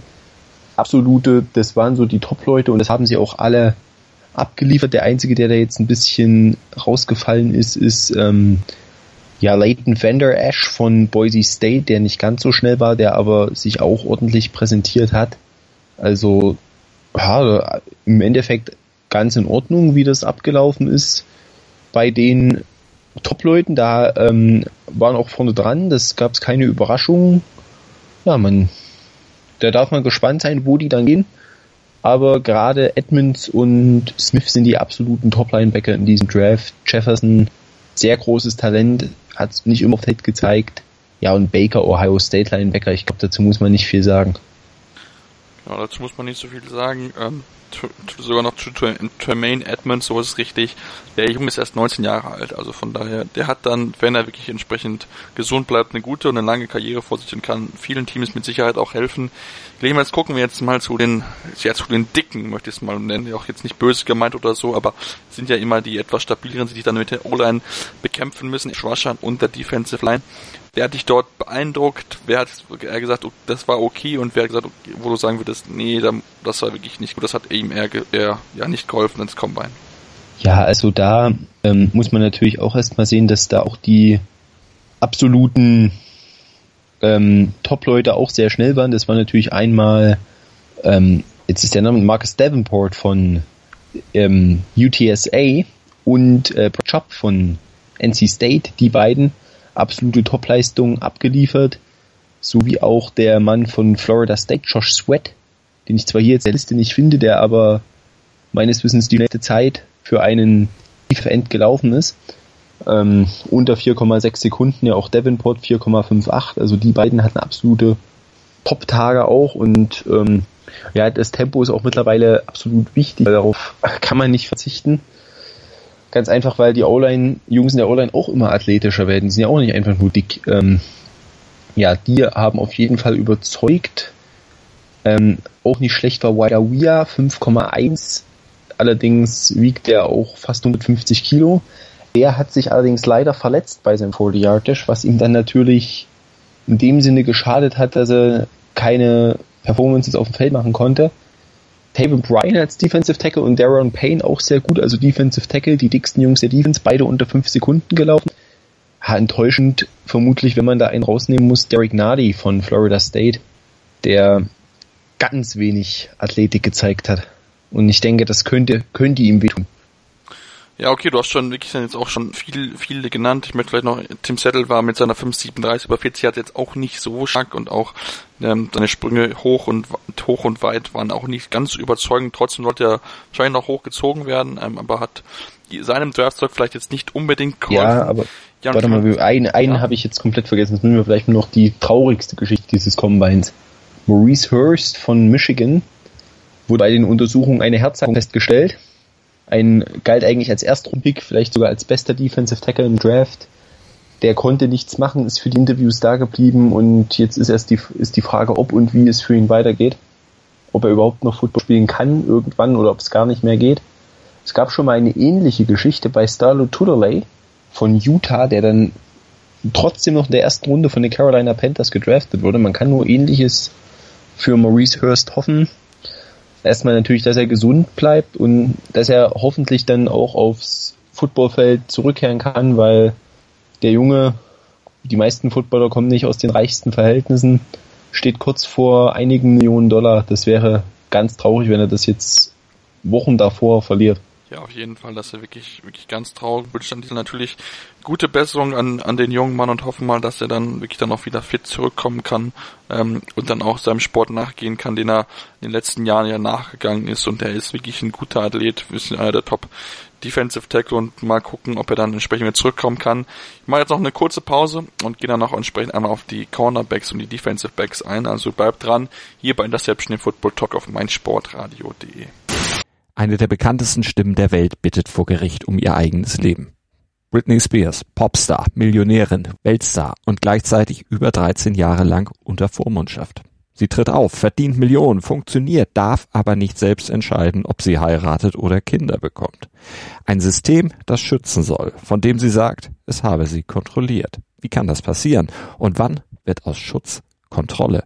das waren so die Top-Leute, und das haben sie auch alle abgeliefert. Der einzige, der da jetzt ein bisschen rausgefallen ist Leighton Vander Esch von Boise State, der nicht ganz so schnell war, der aber sich auch ordentlich präsentiert hat. Also im Endeffekt ganz in Ordnung, wie das abgelaufen ist bei den Top-Leuten. Da waren auch vorne dran, das gab es keine Überraschungen. Ja, da darf man gespannt sein, wo die dann gehen. Aber gerade Edmonds und Smith sind die absoluten Top-Linebacker in diesem Draft. Jefferson, sehr großes Talent, hat es nicht immer auf Feld gezeigt. Ja, und Baker, Ohio State Linebacker, ich glaube, dazu muss man nicht viel sagen. Ja, dazu muss man nicht so viel sagen. Sogar noch zu Tremaine Edmonds, so ist es richtig. Der Junge ist erst 19 Jahre alt, also von daher, der hat dann, wenn er wirklich entsprechend gesund bleibt, eine gute und eine lange Karriere vor sich und kann vielen Teams mit Sicherheit auch helfen. Jetzt gucken wir jetzt mal zu den Dicken, möchte ich es mal nennen, auch jetzt nicht böse gemeint oder so, aber sind ja immer die etwas stabileren, die sich dann mit der O-Line bekämpfen müssen, Schwaschan und der Defensive Line. Wer hat dich dort beeindruckt? Wer hat gesagt, das war okay, und wer hat gesagt, wo du sagen würdest, nee, das war wirklich nicht gut, das hat ihm eher nicht geholfen ins Combine? Ja, also da muss man natürlich auch erstmal sehen, dass da auch die absoluten Top-Leute auch sehr schnell waren. Das war natürlich einmal, jetzt ist der Name Marcus Davenport von UTSA und Chop von NC State, die beiden absolute Topleistungen abgeliefert, sowie auch der Mann von Florida State, Josh Sweat, den ich zwar hier jetzt in der Liste nicht finde, der aber meines Wissens die letzte Zeit für einen Defensive End gelaufen ist. Unter 4,6 Sekunden, ja auch Davenport 4,58, also die beiden hatten absolute Top-Tage auch, und das Tempo ist auch mittlerweile absolut wichtig, weil darauf kann man nicht verzichten. Ganz einfach, weil die Jungs in der O-Line auch immer athletischer werden, die sind ja auch nicht einfach nur dick. Die haben auf jeden Fall überzeugt. Auch nicht schlecht war Wadawia, 5,1, allerdings wiegt er auch fast 150 Kilo. Der hat sich allerdings leider verletzt bei seinem 40-Yard-Dash, was ihm dann natürlich in dem Sinne geschadet hat, dass er keine Performances auf dem Feld machen konnte. Taven Bryan als Defensive Tackle und Daron Payne auch sehr gut, also Defensive Tackle, die dicksten Jungs der Defense, beide unter 5 Sekunden gelaufen. Enttäuschend vermutlich, wenn man da einen rausnehmen muss, Derek Nardi von Florida State, der ganz wenig Athletik gezeigt hat. Und ich denke, das könnte ihm wehtun. Ja, okay, du hast schon wirklich jetzt auch schon viele genannt. Ich möchte vielleicht noch, Tim Settle war mit seiner 5,37 über 40, hat jetzt auch nicht so stark, und auch seine Sprünge hoch und weit waren auch nicht ganz überzeugend. Trotzdem sollte er wahrscheinlich noch hochgezogen werden, aber hat seinem Draftstock vielleicht jetzt nicht unbedingt geholfen. Ja, aber warte mal, einen habe ich jetzt komplett vergessen. Jetzt müssen wir vielleicht noch die traurigste Geschichte dieses Combines. Maurice Hurst von Michigan wurde bei den Untersuchungen eine Herzerkrankung festgestellt. Galt eigentlich als Erstrundpick, vielleicht sogar als bester Defensive Tackle im Draft. Der konnte nichts machen, ist für die Interviews da geblieben, und jetzt ist die Frage, ob und wie es für ihn weitergeht. Ob er überhaupt noch Football spielen kann irgendwann oder ob es gar nicht mehr geht. Es gab schon mal eine ähnliche Geschichte bei Starlo Tudorley von Utah, der dann trotzdem noch in der ersten Runde von den Carolina Panthers gedraftet wurde. Man kann nur Ähnliches für Maurice Hurst hoffen. Erstmal natürlich, dass er gesund bleibt und dass er hoffentlich dann auch aufs Footballfeld zurückkehren kann, weil der Junge, die meisten Footballer kommen nicht aus den reichsten Verhältnissen, steht kurz vor einigen Millionen $. Das wäre ganz traurig, wenn er das jetzt Wochen davor verliert. Ja, auf jeden Fall, das ist ja wirklich ganz traurig. Wünsche natürlich gute Besserung an den jungen Mann und hoffen mal, dass er dann wirklich dann auch wieder fit zurückkommen kann und dann auch seinem Sport nachgehen kann, den er in den letzten Jahren ja nachgegangen ist, und er ist wirklich ein guter Athlet, ist einer der Top Defensive Tackle, und mal gucken, ob er dann entsprechend wieder zurückkommen kann. Ich mache jetzt noch eine kurze Pause und gehe dann auch entsprechend einmal auf die Cornerbacks und die Defensive Backs ein, also bleibt dran, hier bei Interception im Football Talk auf meinsportradio.de. Eine der bekanntesten Stimmen der Welt bittet vor Gericht um ihr eigenes Leben. Britney Spears, Popstar, Millionärin, Weltstar und gleichzeitig über 13 Jahre lang unter Vormundschaft. Sie tritt auf, verdient Millionen, funktioniert, darf aber nicht selbst entscheiden, ob sie heiratet oder Kinder bekommt. Ein System, das schützen soll, von dem sie sagt, es habe sie kontrolliert. Wie kann das passieren? Und wann wird aus Schutz Kontrolle?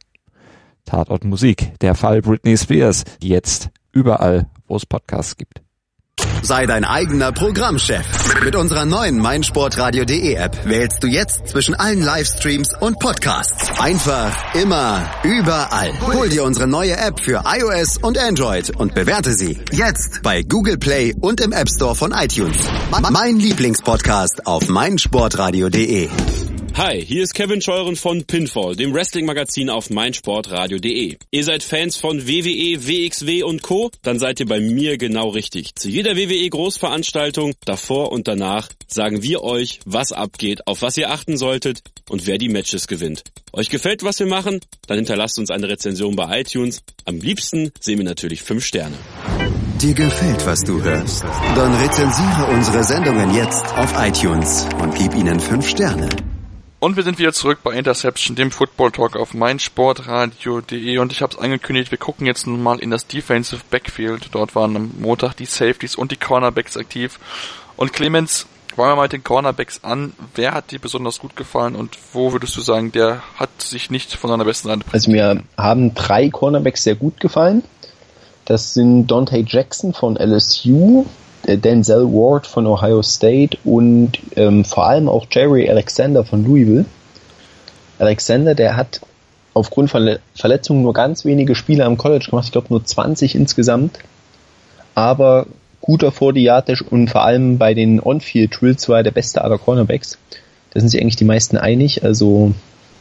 Tatort Musik, der Fall Britney Spears, jetzt überall, wo es Podcasts gibt. Sei dein eigener Programmchef. Mit unserer neuen meinsportradio.de App wählst du jetzt zwischen allen Livestreams und Podcasts. Einfach, immer, überall. Hol dir unsere neue App für iOS und Android und bewerte sie jetzt bei Google Play und im App Store von iTunes. Mein Lieblingspodcast auf meinsportradio.de. Hi, hier ist Kevin Scheuren von Pinfall, dem Wrestling-Magazin auf meinsportradio.de. Ihr seid Fans von WWE, WXW und Co.? Dann seid ihr bei mir genau richtig. Zu jeder WWE-Großveranstaltung, davor und danach, sagen wir euch, was abgeht, auf was ihr achten solltet und wer die Matches gewinnt. Euch gefällt, was wir machen? Dann hinterlasst uns eine Rezension bei iTunes. Am liebsten sehen wir natürlich 5 Sterne. Dir gefällt, was du hörst? Dann rezensiere unsere Sendungen jetzt auf iTunes und gib ihnen 5 Sterne. Und wir sind wieder zurück bei Interception, dem Football Talk auf meinsportradio.de, und ich habe es angekündigt, wir gucken jetzt nun mal in das Defensive Backfield. Dort waren am Montag die Safeties und die Cornerbacks aktiv. Und Clemens, fangen wir mal mit den Cornerbacks an. Wer hat dir besonders gut gefallen und wo würdest du sagen, der hat sich nicht von seiner besten Seite präsentiert? Also mir haben 3 Cornerbacks sehr gut gefallen. Das sind Dante Jackson von LSU, Denzel Ward von Ohio State und vor allem auch Jerry Alexander von Louisville. Alexander, der hat aufgrund von Verletzungen nur ganz wenige Spiele am College gemacht, ich glaube nur 20 insgesamt, aber guter 40-Yard-Dash und vor allem bei den On-Field-Drills war er der beste aller Cornerbacks. Da sind sich eigentlich die meisten einig, also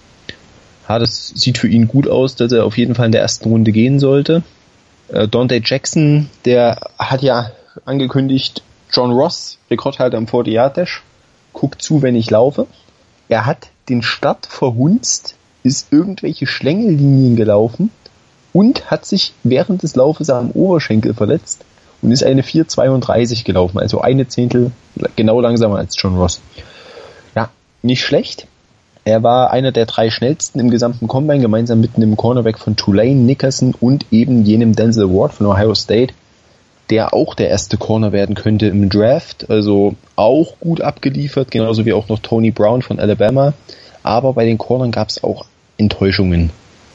ja, das sieht für ihn gut aus, dass er auf jeden Fall in der ersten Runde gehen sollte. Dante Jackson, der hat ja angekündigt, John Ross, Rekordhalter am 40-Yard-Dash, guckt zu, wenn ich laufe. Er hat den Start verhunzt, ist irgendwelche Schlängellinien gelaufen und hat sich während des Laufes am Oberschenkel verletzt und ist eine 4,32 gelaufen, also eine Zehntel genau langsamer als John Ross. Ja, nicht schlecht. Er war einer der 3 schnellsten im gesamten Combine, gemeinsam mit einem Cornerback von Tulane, Nickerson und eben jenem Denzel Ward von Ohio State, der auch der erste Corner werden könnte im Draft, also auch gut abgeliefert, genauso wie auch noch Tony Brown von Alabama, aber bei den Cornern gab es auch Enttäuschungen.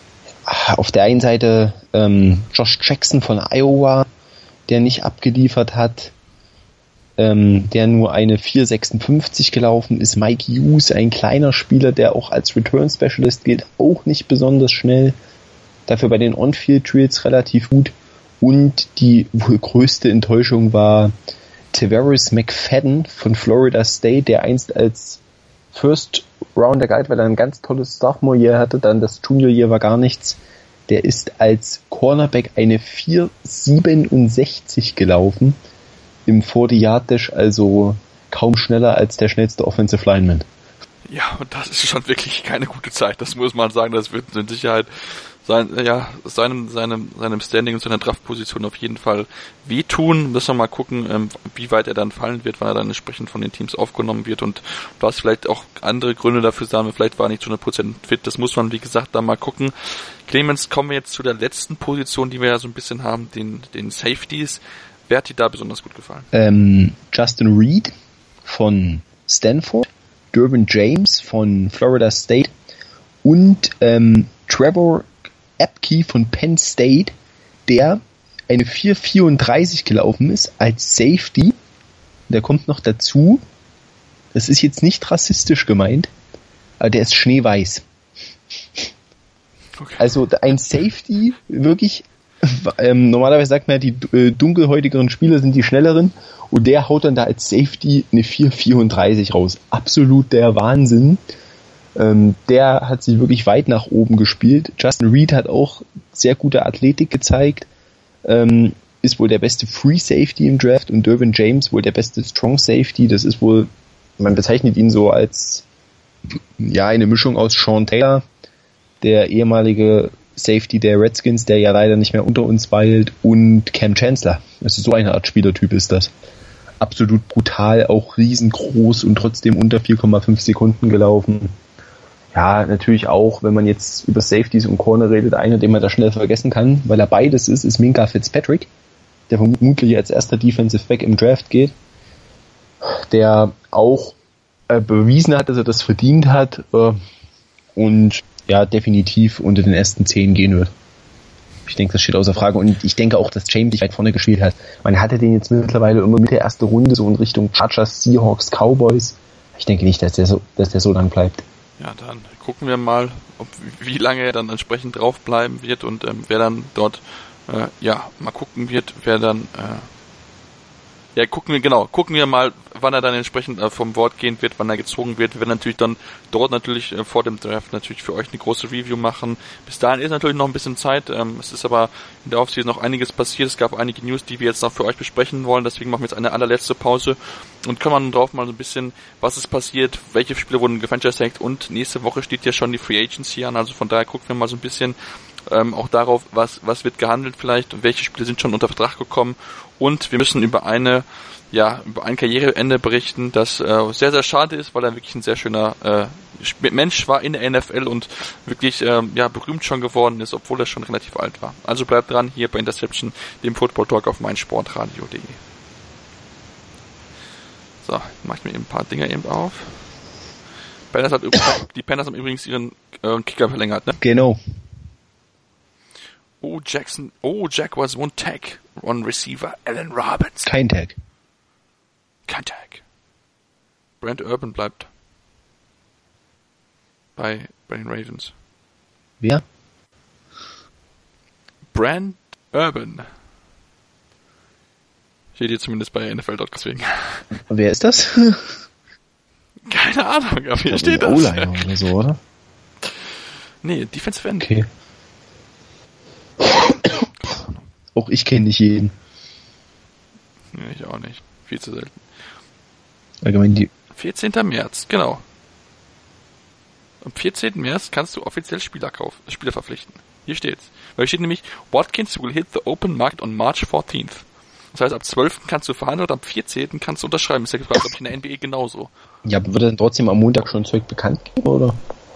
Auf der einen Seite Josh Jackson von Iowa, der nicht abgeliefert hat, der nur eine 4,56 gelaufen ist. Mike Hughes, ein kleiner Spieler, der auch als Return Specialist gilt, auch nicht besonders schnell, dafür bei den On-Field-Drills relativ gut. Und die wohl größte Enttäuschung war Tavares McFadden von Florida State, der einst als First Rounder galt, weil er ein ganz tolles Sophomore-Year hatte, dann das Junior-Year war gar nichts. Der ist als Cornerback eine 4,67 gelaufen im 40-Yard-Dash, also kaum schneller als der schnellste Offensive Lineman. Ja, und das ist schon wirklich keine gute Zeit, das muss man sagen, das wird in Sicherheit seinem Standing und seiner Draftposition auf jeden Fall wehtun. Müssen wir mal gucken, wie weit er dann fallen wird, wann er dann entsprechend von den Teams aufgenommen wird und was vielleicht auch andere Gründe dafür sagen, vielleicht war er nicht zu 100% fit. Das muss man, wie gesagt, da mal gucken. Clemens, kommen wir jetzt zu der letzten Position, die wir ja so ein bisschen haben, den Safeties. Wer hat dir da besonders gut gefallen? Justin Reed von Stanford, Derwin James von Florida State und Trevor Epke von Penn State, der eine 4,34 gelaufen ist als Safety. Der kommt noch dazu, das ist jetzt nicht rassistisch gemeint, aber der ist schneeweiß. Okay. Also ein Safety, wirklich, normalerweise sagt man ja, die dunkelhäutigeren Spieler sind die schnelleren und der haut dann da als Safety eine 4,34 raus. Absolut der Wahnsinn. Der hat sich wirklich weit nach oben gespielt. Justin Reed hat auch sehr gute Athletik gezeigt, ist wohl der beste Free Safety im Draft und Derwin James wohl der beste Strong Safety. Das ist wohl, man bezeichnet ihn so als ja eine Mischung aus Sean Taylor, der ehemalige Safety der Redskins, der ja leider nicht mehr unter uns weilt, und Cam Chancellor. Also so eine Art Spielertyp ist das. Absolut brutal, auch riesengroß und trotzdem unter 4,5 Sekunden gelaufen. Ja, natürlich auch, wenn man jetzt über Safeties und Corner redet, einer, den man da schnell vergessen kann, weil er beides ist Minkah Fitzpatrick, der vermutlich als erster Defensive Back im Draft geht, der auch bewiesen hat, dass er das verdient hat und ja, definitiv unter den ersten 10 gehen wird. Ich denke, das steht außer Frage und ich denke auch, dass James sich weit vorne gespielt hat. Man hatte den jetzt mittlerweile immer mit der ersten Runde so in Richtung Chargers, Seahawks, Cowboys. Ich denke nicht, dass der so lang bleibt. Ja, dann gucken wir mal, wie lange er dann entsprechend draufbleiben wird und wer dann dort, mal gucken wird, wer dann, gucken wir mal, wann er dann entsprechend vom Wort gehen wird, wann er gezogen wird. Wir werden natürlich dann dort natürlich vor dem Draft natürlich für euch eine große Review machen. Bis dahin ist natürlich noch ein bisschen Zeit. Es ist aber in der Offseason noch einiges passiert. Es gab einige News, die wir jetzt noch für euch besprechen wollen. Deswegen machen wir jetzt eine allerletzte Pause und kümmern drauf mal so ein bisschen, was ist passiert, welche Spieler wurden gefranchised und nächste Woche steht ja schon die Free Agency an. Also von daher gucken wir mal so ein bisschen auch darauf, was wird gehandelt vielleicht und welche Spiele sind schon unter Vertrag gekommen. Und wir müssen über ein Karriereende berichten, das sehr, sehr schade ist, weil er wirklich ein sehr schöner Mensch war in der NFL und wirklich berühmt schon geworden ist, obwohl er schon relativ alt war. Also bleibt dran hier bei Interception, dem Football Talk auf meinsportradio.de. So, mach ich mir eben ein paar Dinge eben auf. Die Panthers haben übrigens ihren Kicker verlängert, ne? Genau. Jack was one tag on receiver Allen Robinson. Kein Tag. Brent Urban bleibt bei den Ravens. Wer? Brent Urban. Steht hier zumindest bei NFL.com deswegen. Wer ist das? Keine Ahnung, aber hier steht das. O-Liner oder so, oder? Nee, Defensive End. Okay. Auch ich kenne nicht jeden. Nee, ich auch nicht. Viel zu selten. Allgemein die 14. März, genau. Am 14. März kannst du offiziell Spieler verpflichten. Hier steht's. Weil hier steht nämlich, Watkins will hit the open market on March 14th. Das heißt, ab 12. kannst du verhandeln und ab 14. kannst du unterschreiben. Ist ja gefragt, ob ich in der NBA genauso. Ja, aber wird dann trotzdem am Montag schon Zeug bekannt geben, oder?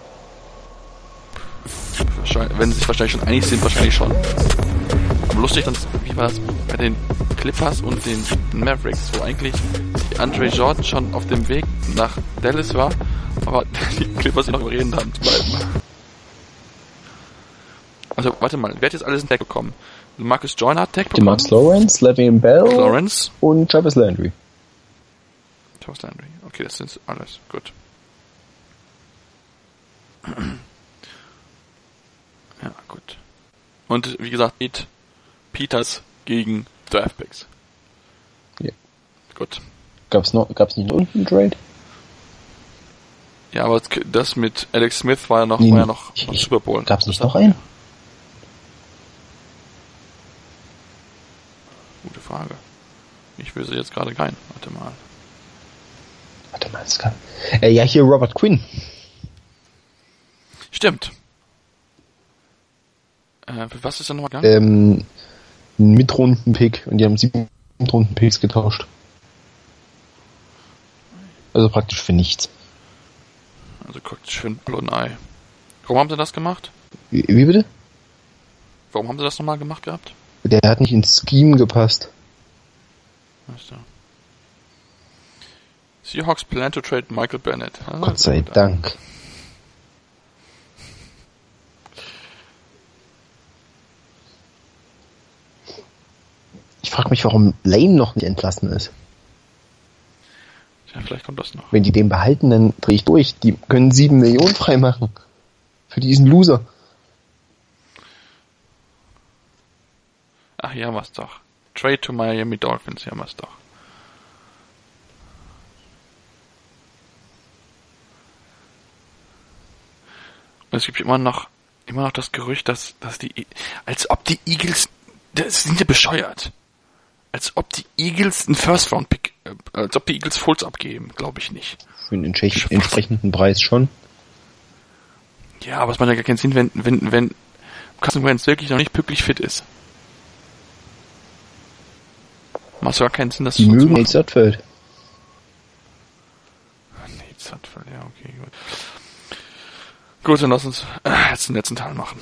Wenn sie sich wahrscheinlich schon einig sind, wahrscheinlich schon. Aber lustig, wie war es bei den Clippers und den Mavericks, wo eigentlich die Andre Jordan schon auf dem Weg nach Dallas war, aber die Clippers ihn noch überreden haben zu bleiben. Also, warte mal, wer hat jetzt alles einen Tag bekommen? Marcus Joyner hat Tag bekommen? Max Lawrence, Le'Veon Bell Lawrence und Jarvis Landry. Okay, das sind alles. Gut. Ja, gut. Und wie gesagt, Peters gegen Draftpicks. Ja. Gut. Gab's nicht noch einen Trade? Ja, aber das mit Alex Smith war ja noch Super Bowl. Gab's nicht noch einen? Gute Frage. Ich wüsste jetzt gerade keinen. Warte mal, das kann. Ja, hier Robert Quinn. Stimmt. Was ist denn nochmal gegangen? Ein Mitrunden-Pick und die haben 7 Mitrunden-Picks getauscht. Also praktisch für nichts. Also praktisch für ein blonden Ei. Warum haben sie das gemacht? Wie bitte? Warum haben sie das nochmal gemacht gehabt? Der hat nicht ins Scheme gepasst. So. Seahawks plan to trade Michael Bennett. Gott sei Dank. Ich frage mich, warum Lane noch nicht entlassen ist. Ja, vielleicht kommt das noch. Wenn die den behalten, dann drehe ich durch. Die können 7 Millionen freimachen. Für diesen Loser. Ach, hier haben wir es doch. Trade to Miami Dolphins, hier haben wir es doch. Und es gibt immer noch das Gerücht, dass als ob die Eagles, das sind ja bescheuert. Als ob die Eagles einen First-Round-Pick, als ob die Eagles Fultz abgeben, glaube ich nicht. Für einen entsprechenden Preis schon. Ja, aber es macht ja gar keinen Sinn, wenn Carson Wentz wirklich noch nicht pünktlich fit ist. Macht gar keinen Sinn, das die mögen Nate Sudfeld. Nate Sudfeld, ja, okay, gut. Gut, dann lass uns jetzt den letzten Teil machen.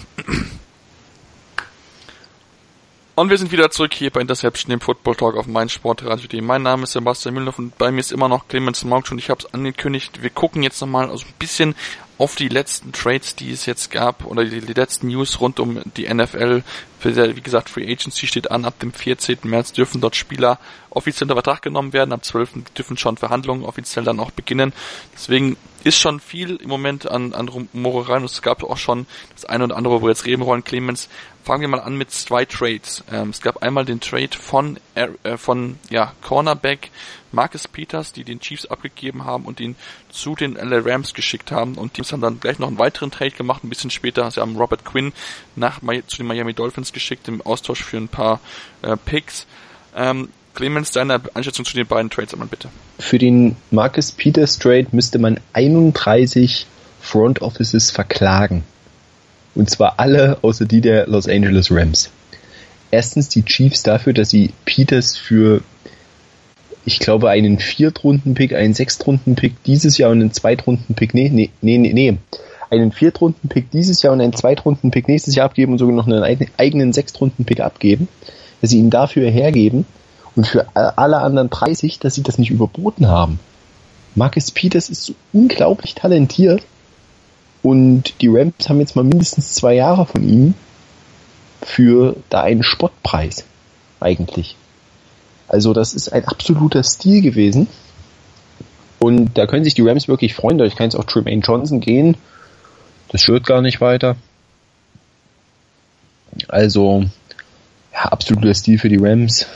Und wir sind wieder zurück hier bei Interception, dem Football Talk auf meinsportradio.de. Mein Name ist Sebastian Müller und bei mir ist immer noch Clemens Mauck und ich habe es angekündigt. Wir gucken jetzt nochmal also ein bisschen auf die letzten Trades, die es jetzt gab oder die letzten News rund um die NFL Wie gesagt, Free Agency steht an, ab dem 14. März dürfen dort Spieler offiziell unter Vertrag genommen werden, ab 12. dürfen schon Verhandlungen offiziell dann auch beginnen. Deswegen ist schon viel im Moment an Rumorereien und es gab auch schon das eine oder andere, wo wir jetzt reden wollen, Clemens. Fangen wir mal an mit 2 Trades. Es gab einmal den Trade von Cornerback Marcus Peters, die den Chiefs abgegeben haben und ihn zu den LA Rams geschickt haben. Und die haben dann gleich noch einen weiteren Trade gemacht, ein bisschen später. Sie haben Robert Quinn zu den Miami Dolphins geschickt, im Austausch für ein paar Picks. Clemens, deine Einschätzung zu den beiden Trades einmal bitte. Für den Marcus Peters Trade müsste man 31 Front Offices verklagen. Und zwar alle außer die der Los Angeles Rams. Erstens die Chiefs dafür, dass sie Peters für, ich glaube, einen 4-Runden-Pick, einen 6-Runden-Pick dieses Jahr und einen 2-Runden-Pick, einen 4-Runden-Pick dieses Jahr und einen 2-Runden-Pick nächstes Jahr abgeben und sogar noch einen eigenen 6-Runden-Pick abgeben, dass sie ihn dafür hergeben und für alle anderen 30, dass sie das nicht überboten haben. Marcus Peters ist so unglaublich talentiert. Und die Rams haben jetzt mal mindestens 2 Jahre von ihm für da einen Spottpreis, eigentlich. Also das ist ein absoluter Stil gewesen. Und da können sich die Rams wirklich freuen. Dadurch kann jetzt auch Tremaine Johnson gehen. Das stört gar nicht weiter. Also, ja, absoluter Stil für die Rams.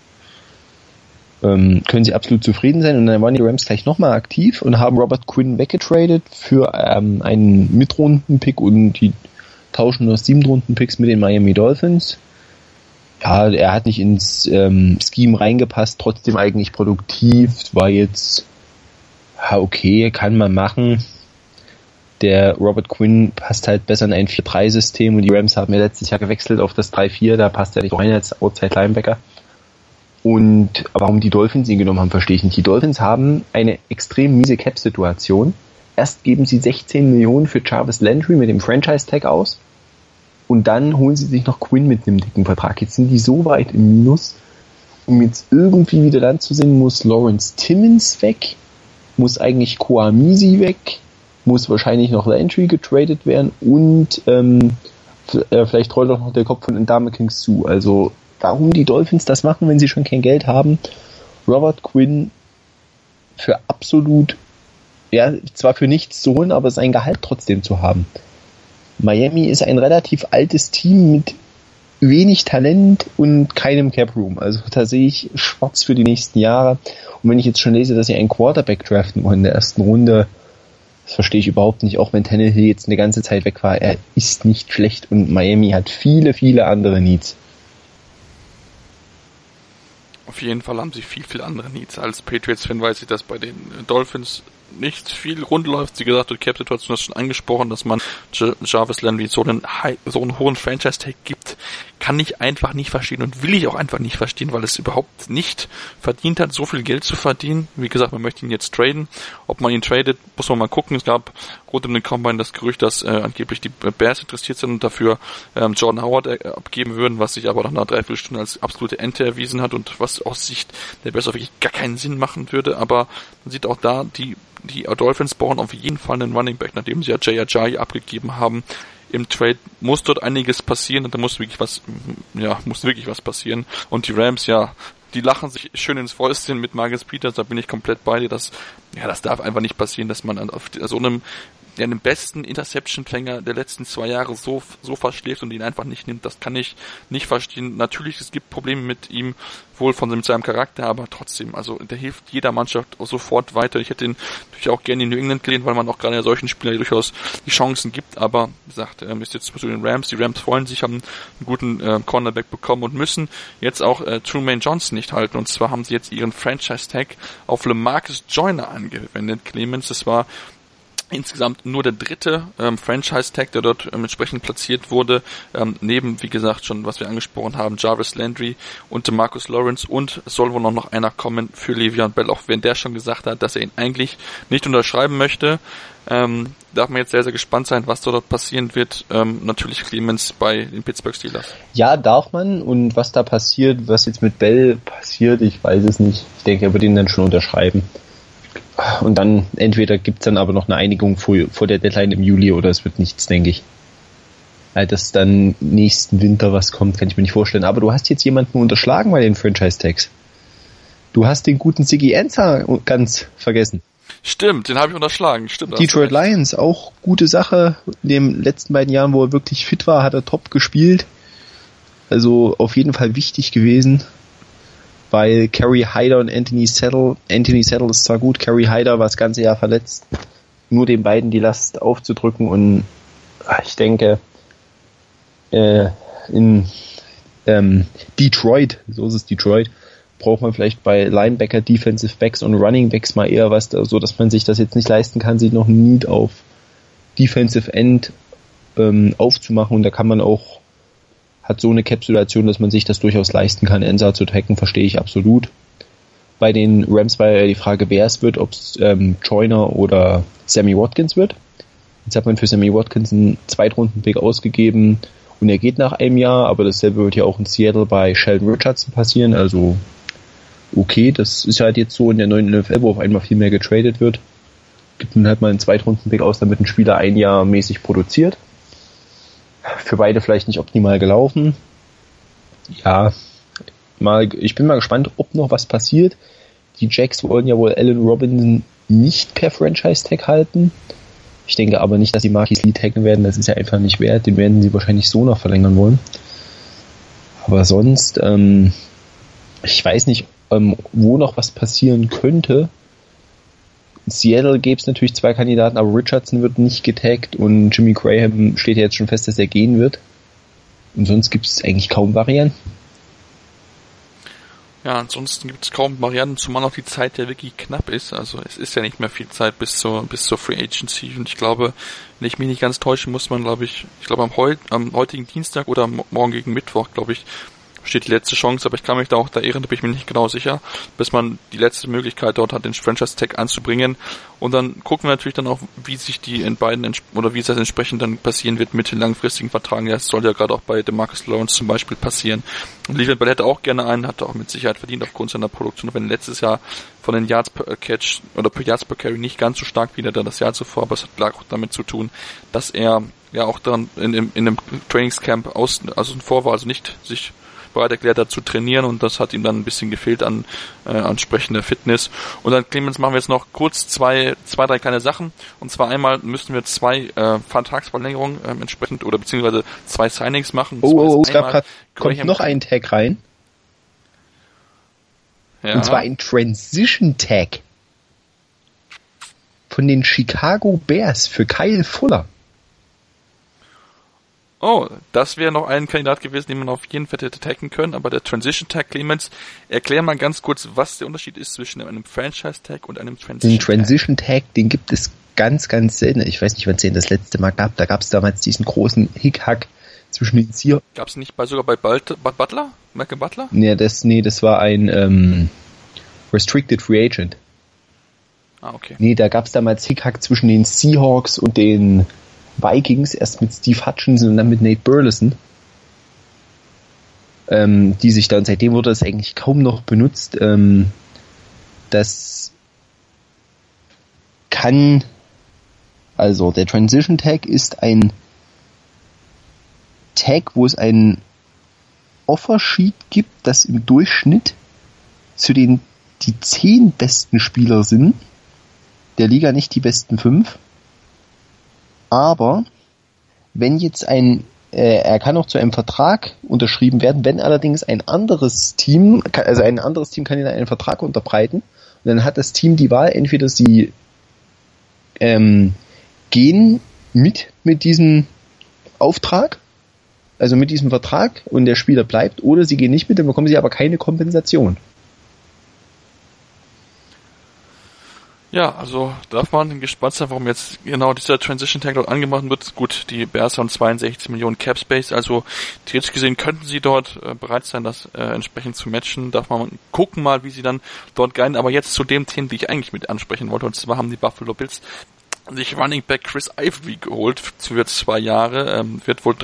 Können sie absolut zufrieden sein. Und dann waren die Rams gleich nochmal aktiv und haben Robert Quinn weggetradet für einen Mitrunden-Pick und die tauschen nur 7-Runden-Picks mit den Miami Dolphins. Ja, er hat nicht ins Scheme reingepasst, trotzdem eigentlich produktiv, war jetzt okay, kann man machen. Der Robert Quinn passt halt besser in ein 4-3-System und die Rams haben ja letztes Jahr gewechselt auf das 3-4, da passt er nicht rein als Outside-Linebacker. Und warum die Dolphins ihn genommen haben, verstehe ich nicht. Die Dolphins haben eine extrem miese Cap-Situation. Erst geben sie 16 Millionen für Jarvis Landry mit dem Franchise-Tag aus und dann holen sie sich noch Quinn mit einem dicken Vertrag. Jetzt sind die so weit im Minus, um jetzt irgendwie wieder dann zu sehen, muss Lawrence Timmons weg, muss eigentlich Koamisi weg, muss wahrscheinlich noch Landry getradet werden und vielleicht rollt auch noch der Kopf von Ndamukong Suh. Also warum die Dolphins das machen, wenn sie schon kein Geld haben? Robert Quinn für absolut, ja, zwar für nichts zu holen, aber sein Gehalt trotzdem zu haben. Miami ist ein relativ altes Team mit wenig Talent und keinem Cap Room. Also da sehe ich schwarz für die nächsten Jahre. Und wenn ich jetzt schon lese, dass sie einen Quarterback draften wollen in der ersten Runde, das verstehe ich überhaupt nicht. Auch wenn Tannehill jetzt eine ganze Zeit weg war, er ist nicht schlecht und Miami hat viele, viele andere Needs. Auf jeden Fall haben sie viel, viel andere Needs. Als Patriots-Fan weiß ich, dass bei den Dolphins nicht viel rund läuft. Wie gesagt, die Cap-Situation ist schon angesprochen, dass man Jarvis Landry so einen hohen Franchise-Tag gibt, kann ich einfach nicht verstehen und will ich auch einfach nicht verstehen, weil es überhaupt nicht verdient hat, so viel Geld zu verdienen. Wie gesagt, man möchte ihn jetzt traden. Ob man ihn tradet, muss man mal gucken. Es gab rund um den Combine das Gerücht, dass angeblich die Bears interessiert sind und dafür Jordan Howard abgeben würden, was sich aber nach einer Dreiviertelstunde als absolute Ente erwiesen hat und was aus Sicht der Bears auch wirklich gar keinen Sinn machen würde. Aber man sieht auch da, die Dolphins brauchen auf jeden Fall einen Running Back, nachdem sie ja Jay Ajayi abgegeben haben. Im Trade muss dort einiges passieren und da muss wirklich was passieren. Und die Rams, ja, die lachen sich schön ins Fäustchen mit Marcus Peters, da bin ich komplett bei dir. Das darf einfach nicht passieren, dass man auf so einem den besten Interception-Fänger der letzten 2 Jahre so verschläft und ihn einfach nicht nimmt. Das kann ich nicht verstehen. Natürlich, es gibt Probleme mit ihm, wohl mit seinem Charakter, aber trotzdem, also der hilft jeder Mannschaft sofort weiter. Ich hätte ihn natürlich auch gerne in New England gelehnt, weil man auch gerade solchen Spielern durchaus die Chancen gibt, aber wie gesagt, ist jetzt zu den Rams. Die Rams freuen sich, haben einen guten Cornerback bekommen und müssen jetzt auch Tremaine Johnson nicht halten. Und zwar haben sie jetzt ihren Franchise-Tag auf LaMarcus Joyner angewendet. Clemens, das war insgesamt nur der 3. Franchise-Tag, der dort entsprechend platziert wurde, neben, wie gesagt, schon, was wir angesprochen haben, Jarvis Landry und Marcus Lawrence, und es soll wohl noch einer kommen für Le'Veon Bell, auch wenn der schon gesagt hat, dass er ihn eigentlich nicht unterschreiben möchte. Darf man jetzt sehr, sehr gespannt sein, was dort passieren wird. Natürlich Clemens bei den Pittsburgh Steelers. Ja, darf man, und was da passiert, was jetzt mit Bell passiert, ich weiß es nicht. Ich denke, er wird ihn dann schon unterschreiben. Und dann entweder gibt's dann aber noch eine Einigung vor der Deadline im Juli oder es wird nichts, denke ich. dass dann nächsten Winter was kommt, kann ich mir nicht vorstellen. Aber du hast jetzt jemanden unterschlagen bei den Franchise-Tags. Du hast den guten Ziggy Ansah ganz vergessen. Stimmt, den habe ich unterschlagen. Stimmt. Detroit Lions, auch gute Sache. In den letzten beiden Jahren, wo er wirklich fit war, hat er top gespielt. Also auf jeden Fall wichtig gewesen, weil Kerry Hyder und Anthony Settle ist zwar gut, Kerry Hyder war das ganze Jahr verletzt, nur den beiden die Last aufzudrücken, und ich denke, in Detroit, so ist es Detroit, braucht man vielleicht bei Linebacker, Defensive Backs und Running Backs mal eher was, so dass man sich das jetzt nicht leisten kann, sich noch ein Need auf Defensive End aufzumachen, und da kann man auch, hat so eine Cap-Situation, dass man sich das durchaus leisten kann, Ansah zu taggen, verstehe ich absolut. Bei den Rams war ja die Frage, wer es wird, ob es Joyner oder Sammy Watkins wird. Jetzt hat man für Sammy Watkins einen Zweitrunden-Pick ausgegeben und er geht nach einem Jahr, aber dasselbe wird ja auch in Seattle bei Sheldon Richardson passieren, also okay, das ist halt jetzt so in der neuen NFL, wo auf einmal viel mehr getradet wird. Gibt man halt mal einen Zweitrunden-Pick aus, damit ein Spieler ein Jahr mäßig produziert. Für beide vielleicht nicht optimal gelaufen. Ja, ich bin mal gespannt, ob noch was passiert. Die Jacks wollen ja wohl Allen Robinson nicht per Franchise-Tag halten. Ich denke aber nicht, dass sie Marquise Lee taggen werden, das ist ja einfach nicht wert. Den werden sie wahrscheinlich so noch verlängern wollen. Aber sonst, ich weiß nicht, wo noch was passieren könnte. In Seattle gäbe es natürlich zwei Kandidaten, aber Richardson wird nicht getaggt und Jimmy Graham steht ja jetzt schon fest, dass er gehen wird. Und sonst gibt es eigentlich kaum Varianten. Ja, ansonsten gibt es kaum Varianten, zumal auch die Zeit ja wirklich knapp ist. Also es ist ja nicht mehr viel Zeit bis zur Free Agency, und ich glaube, wenn ich mich nicht ganz täusche, muss man, glaube ich am heutigen Dienstag oder morgen gegen Mittwoch, glaube ich, steht die letzte Chance, aber ich kann mich da auch irren, da bin ich mir nicht genau sicher, bis man die letzte Möglichkeit dort hat, den Franchise-Tag anzubringen. Und dann gucken wir natürlich dann auch, wie sich die in beiden, oder wie es das entsprechend dann passieren wird mit den langfristigen Vertragen. Ja, das soll ja gerade auch bei DeMarcus Lawrence zum Beispiel passieren. Und Le'Veon Bell hätte auch gerne einen, hat auch mit Sicherheit verdient aufgrund seiner Produktion, wenn letztes Jahr von den Yards per Catch oder per Yards per Carry nicht ganz so stark wie das Jahr zuvor, aber es hat auch damit zu tun, dass er ja auch dann in einem Trainingscamp außen vor war, also nicht sich bereit erklärt hat zu trainieren, und das hat ihm dann ein bisschen gefehlt an entsprechender Fitness. Und dann, Clemens, machen wir jetzt noch kurz drei kleine Sachen, und zwar einmal müssen wir 2 Vertragsverlängerungen entsprechend oder beziehungsweise 2 Signings machen. Es kommt noch ein Tag rein. Ja. Und zwar ein Transition Tag von den Chicago Bears für Kyle Fuller. Oh, das wäre noch ein Kandidat gewesen, den man auf jeden Fall hätte taggen können, aber der Transition Tag, Clemens, erklär mal ganz kurz, was der Unterschied ist zwischen einem Franchise Tag und einem Transition Tag. Den Transition Tag, den gibt es ganz, ganz selten. Ich weiß nicht, wann es den das letzte Mal gab. Da gab es damals diesen großen Hickhack zwischen den Seahawks. Gab es nicht sogar bei Butler? Malcolm Butler? Das war ein Restricted Free Agent. Ah, okay. Nee, da gab es damals Hickhack zwischen den Seahawks und den Vikings, erst mit Steve Hutchinson und dann mit Nate Burleson, die sich dann, seitdem wurde das eigentlich kaum noch benutzt. Das kann, also der Transition Tag ist ein Tag, wo es ein Offersheet gibt, das im Durchschnitt zu die 10 besten Spieler sind, der Liga, nicht die besten 5. Aber wenn jetzt er kann auch zu einem Vertrag unterschrieben werden, wenn allerdings ein anderes Team kann ihn einen Vertrag unterbreiten, und dann hat das Team die Wahl, entweder sie gehen mit diesem Auftrag, also mit diesem Vertrag, und der Spieler bleibt, oder sie gehen nicht mit, dann bekommen sie aber keine Kompensation. Ja, also darf man gespannt sein, warum jetzt genau dieser Transition Tag dort angemacht wird. Gut, die Bears haben 62 Millionen Cap Space, also theoretisch gesehen könnten sie dort bereit sein, das entsprechend zu matchen. Darf man gucken mal, wie sie dann dort gehen. Aber jetzt zu dem Thema, die ich eigentlich mit ansprechen wollte, und zwar haben die Buffalo Bills sich Running Back Chris Ivory geholt für 2 Jahre, hat wohl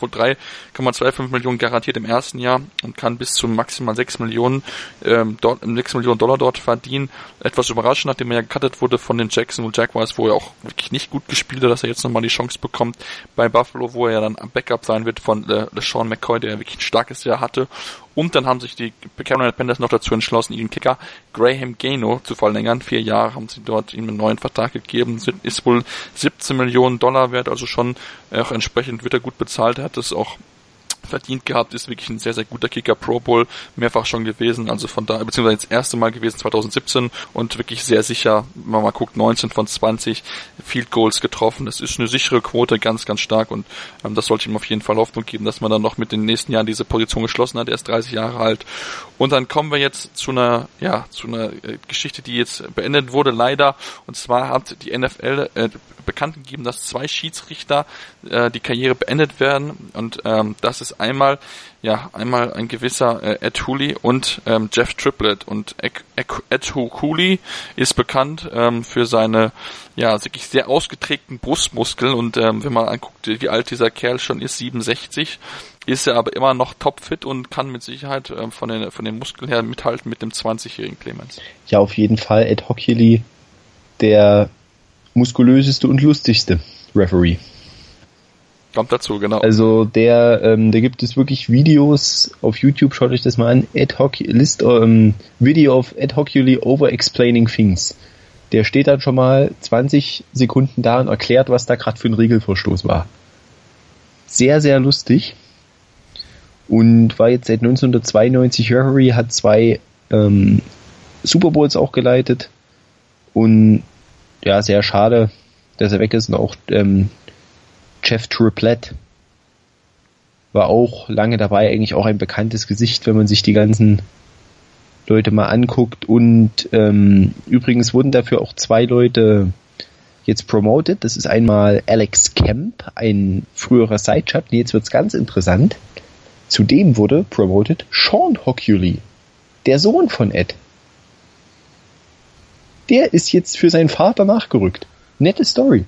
3,25 Millionen garantiert im ersten Jahr und kann bis zu maximal 6 Millionen Dollar dort verdienen. Etwas überraschend, nachdem er ja gecuttet wurde von den Jacksonville Jaguars, wo er auch wirklich nicht gut gespielt hat, dass er jetzt nochmal die Chance bekommt bei Buffalo, wo er ja dann am Backup sein wird von LeSean McCoy, der wirklich ein starkes Jahr hatte. Und dann haben sich die Carolina Panthers noch dazu entschlossen, ihren Kicker Graham Gano zu verlängern. 4 Jahre haben sie dort ihm einen neuen Vertrag gegeben. Ist wohl 17 Millionen Dollar wert, also schon auch entsprechend wird er gut bezahlt. Er hat es auch verdient gehabt, ist wirklich ein sehr, sehr guter Kicker, Pro Bowl, mehrfach schon gewesen, also von da, beziehungsweise das erste Mal gewesen 2017 und wirklich sehr sicher, wenn man mal guckt, 19 von 20 Field Goals getroffen, das ist eine sichere Quote, ganz, ganz stark und das sollte ihm auf jeden Fall Hoffnung geben, dass man dann noch mit den nächsten Jahren diese Position geschlossen hat, er ist 30 Jahre alt und dann kommen wir jetzt zu einer Geschichte, die jetzt beendet wurde, leider, und zwar hat die NFL bekannt gegeben, dass 2 Schiedsrichter die Karriere beendet werden und das ist einmal ein gewisser Ed Hooley und Jeff Triplett und Ed Hooley ist bekannt für seine wirklich sehr ausgeprägten Brustmuskeln und wenn man anguckt, wie alt dieser Kerl schon ist, 67, ist er aber immer noch topfit und kann mit Sicherheit von den Muskeln her mithalten mit dem 20-jährigen Clemens. Ja, auf jeden Fall Ed Hooley, der muskulöseste und lustigste Referee. Kommt dazu, genau. Also da gibt es wirklich Videos auf YouTube, schaut euch das mal an, Video of Ed Hooley over explaining things. Der steht dann schon mal 20 Sekunden da und erklärt, was da gerade für ein Regelverstoß war. Sehr, sehr lustig. Und war jetzt seit 1992 Referee, hat 2 Super Bowls auch geleitet. Und ja, sehr schade, dass er weg ist. Und auch Jeff Triplett war auch lange dabei, eigentlich auch ein bekanntes Gesicht, wenn man sich die ganzen Leute mal anguckt. Und übrigens wurden dafür auch 2 Leute jetzt promoted. Das ist einmal Alex Kemp, ein früherer Sideschatten. Jetzt wird's ganz interessant. Zudem wurde promoted Sean Hooley, der Sohn von Ed. Der ist jetzt für seinen Vater nachgerückt. Nette Story.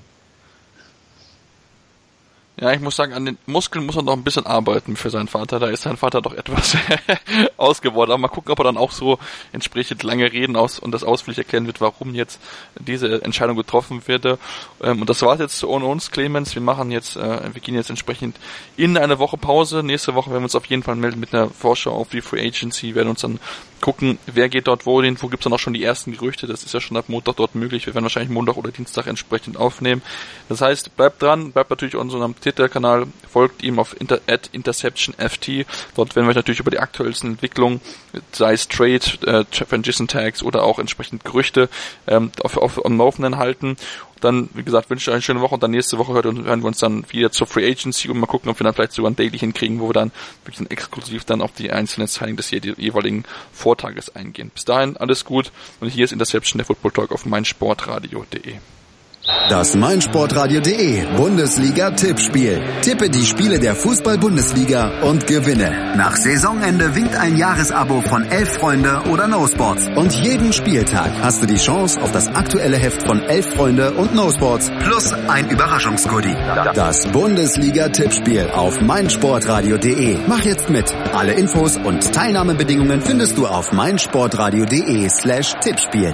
Ja, ich muss sagen, an den Muskeln muss er noch ein bisschen arbeiten für seinen Vater. Da ist sein Vater doch etwas ausgeworden. Aber mal gucken, ob er dann auch so entsprechend lange reden und das ausführlich erklären wird, warum jetzt diese Entscheidung getroffen wird. Und das war's jetzt ohne uns, Clemens. Wir gehen jetzt entsprechend in eine Woche Pause. Nächste Woche werden wir uns auf jeden Fall melden mit einer Vorschau auf die Free Agency, werden uns dann gucken, wer geht dort wohin, wo gibt's dann auch schon die ersten Gerüchte, das ist ja schon ab Montag dort möglich, wir werden wahrscheinlich Montag oder Dienstag entsprechend aufnehmen. Das heißt, bleibt dran, bleibt natürlich auf unserem Twitter-Kanal, folgt ihm auf @InterceptionFT, dort werden wir natürlich über die aktuellsten Entwicklungen, sei es Trade, Transition Tags oder auch entsprechend Gerüchte auf am Laufenden halten. Dann, wie gesagt, wünsche ich euch eine schöne Woche und dann nächste Woche hören wir uns dann wieder zur Free Agency und mal gucken, ob wir dann vielleicht sogar ein Daily hinkriegen, wo wir dann wirklich exklusiv dann auf die einzelnen Signings des jeweiligen Vortages eingehen. Bis dahin, alles gut und hier ist Interception, der Football Talk auf meinsportradio.de. Das meinsportradio.de Bundesliga-Tippspiel. Tippe die Spiele der Fußball-Bundesliga und gewinne. Nach Saisonende winkt ein Jahresabo von 11 Freunde oder No Sports. Und jeden Spieltag hast du die Chance auf das aktuelle Heft von 11 Freunde und No Sports plus ein Überraschungsgoodie. Das Bundesliga-Tippspiel auf meinsportradio.de. Mach jetzt mit. Alle Infos und Teilnahmebedingungen findest du auf meinsportradio.de/Tippspiel.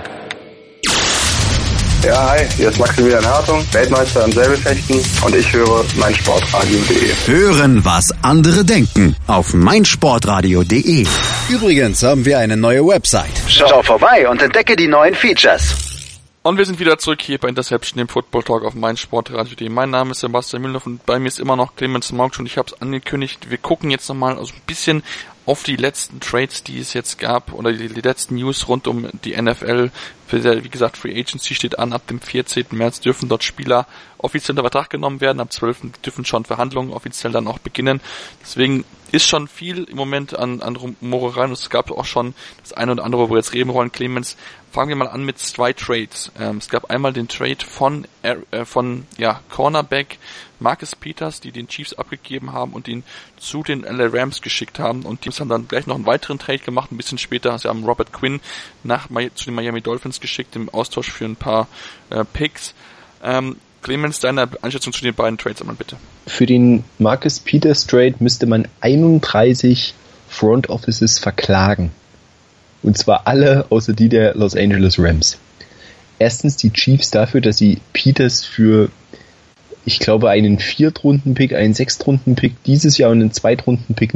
Ja, hi, hier ist Maximilian Hartung, Weltmeister im Säbelfechten und ich höre meinsportradio.de. Hören, was andere denken auf meinsportradio.de. Übrigens haben wir eine neue Website. Schau vorbei und entdecke die neuen Features. Und wir sind wieder zurück hier bei Interception, dem Football Talk auf meinsportradio.de. Mein Name ist Sebastian Müller und bei mir ist immer noch Clemens Mauck und ich habe es angekündigt, wir gucken jetzt nochmal ein bisschen auf die letzten Trades, die es jetzt gab, oder die letzten News rund um die NFL. Wie gesagt, Free Agency steht an, ab dem 14. März dürfen dort Spieler offiziell unter Vertrag genommen werden, ab 12. dürfen schon Verhandlungen offiziell dann auch beginnen. Deswegen ist schon viel im Moment an Rumore rein und es gab auch schon das eine oder andere, wo wir jetzt reden wollen, Clemens. Fangen wir mal an mit 2 Trades. Es gab einmal den Trade von Cornerback Marcus Peters, die den Chiefs abgegeben haben und ihn zu den LA Rams geschickt haben. Und die haben dann gleich noch einen weiteren Trade gemacht, ein bisschen später. Sie haben Robert Quinn zu den Miami Dolphins geschickt, im Austausch für ein paar Picks. Clemens, deine Einschätzung zu den beiden Trades einmal bitte. Für den Marcus Peters Trade müsste man 31 Front Offices verklagen. Und zwar alle außer die der Los Angeles Rams. Erstens die Chiefs dafür, dass sie Peters für, ich glaube, einen 4-Runden-Pick, einen 6-Runden-Pick dieses Jahr und einen 2-Runden-Pick,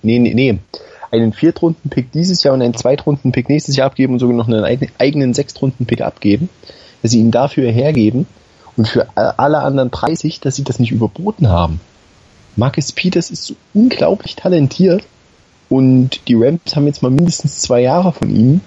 einen 4-Runden-Pick dieses Jahr und einen 2-Runden-Pick nächstes Jahr abgeben und sogar noch einen eigenen 6-Runden-Pick abgeben, dass sie ihn dafür hergeben und für alle anderen 30, dass sie das nicht überboten haben. Marcus Peters ist so unglaublich talentiert und die Rams haben jetzt mal mindestens 2 Jahre von ihm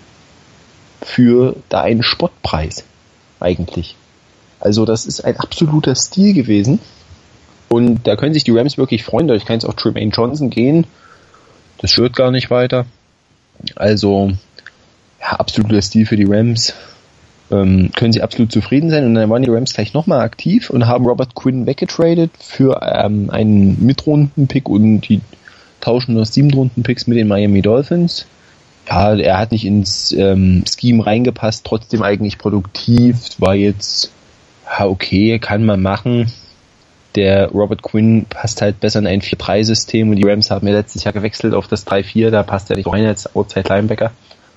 für da einen Spottpreis eigentlich. Also das ist ein absoluter Stil gewesen und da können sich die Rams wirklich freuen, dadurch kann jetzt auch Tremaine Johnson gehen. Das stört gar nicht weiter. Also, ja, absoluter Stil für die Rams. Können sie absolut zufrieden sein. Und dann waren die Rams gleich nochmal aktiv und haben Robert Quinn weggetradet für einen Mitrunden-Pick und die tauschen nur 7-Runden-Picks mit den Miami Dolphins. Ja, er hat nicht ins Scheme reingepasst, trotzdem eigentlich produktiv. War jetzt, ja, okay, kann man machen. Der Robert Quinn passt halt besser in ein 4-3-System und die Rams haben ja letztes Jahr gewechselt auf das 3-4, da passt er nicht rein als Outside-Linebacker.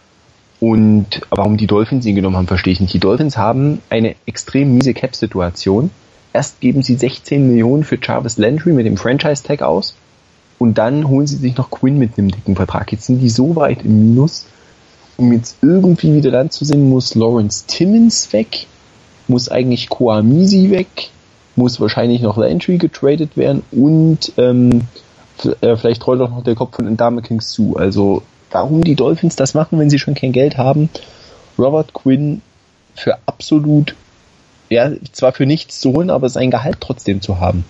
Und warum die Dolphins ihn genommen haben, verstehe ich nicht. Die Dolphins haben eine extrem miese Cap-Situation. Erst geben sie 16 Millionen für Jarvis Landry mit dem Franchise-Tag aus und dann holen sie sich noch Quinn mit einem dicken Vertrag. Jetzt sind die so weit im Minus, um jetzt irgendwie wieder Land zu sehen, muss Lawrence Timmons weg, muss eigentlich Koamisi weg, muss wahrscheinlich noch Landry getradet werden und vielleicht rollt auch noch der Kopf von Ndamukong Suh. Also warum die Dolphins das machen, wenn sie schon kein Geld haben? Robert Quinn für absolut, ja, zwar für nichts zu holen, aber sein Gehalt trotzdem zu haben.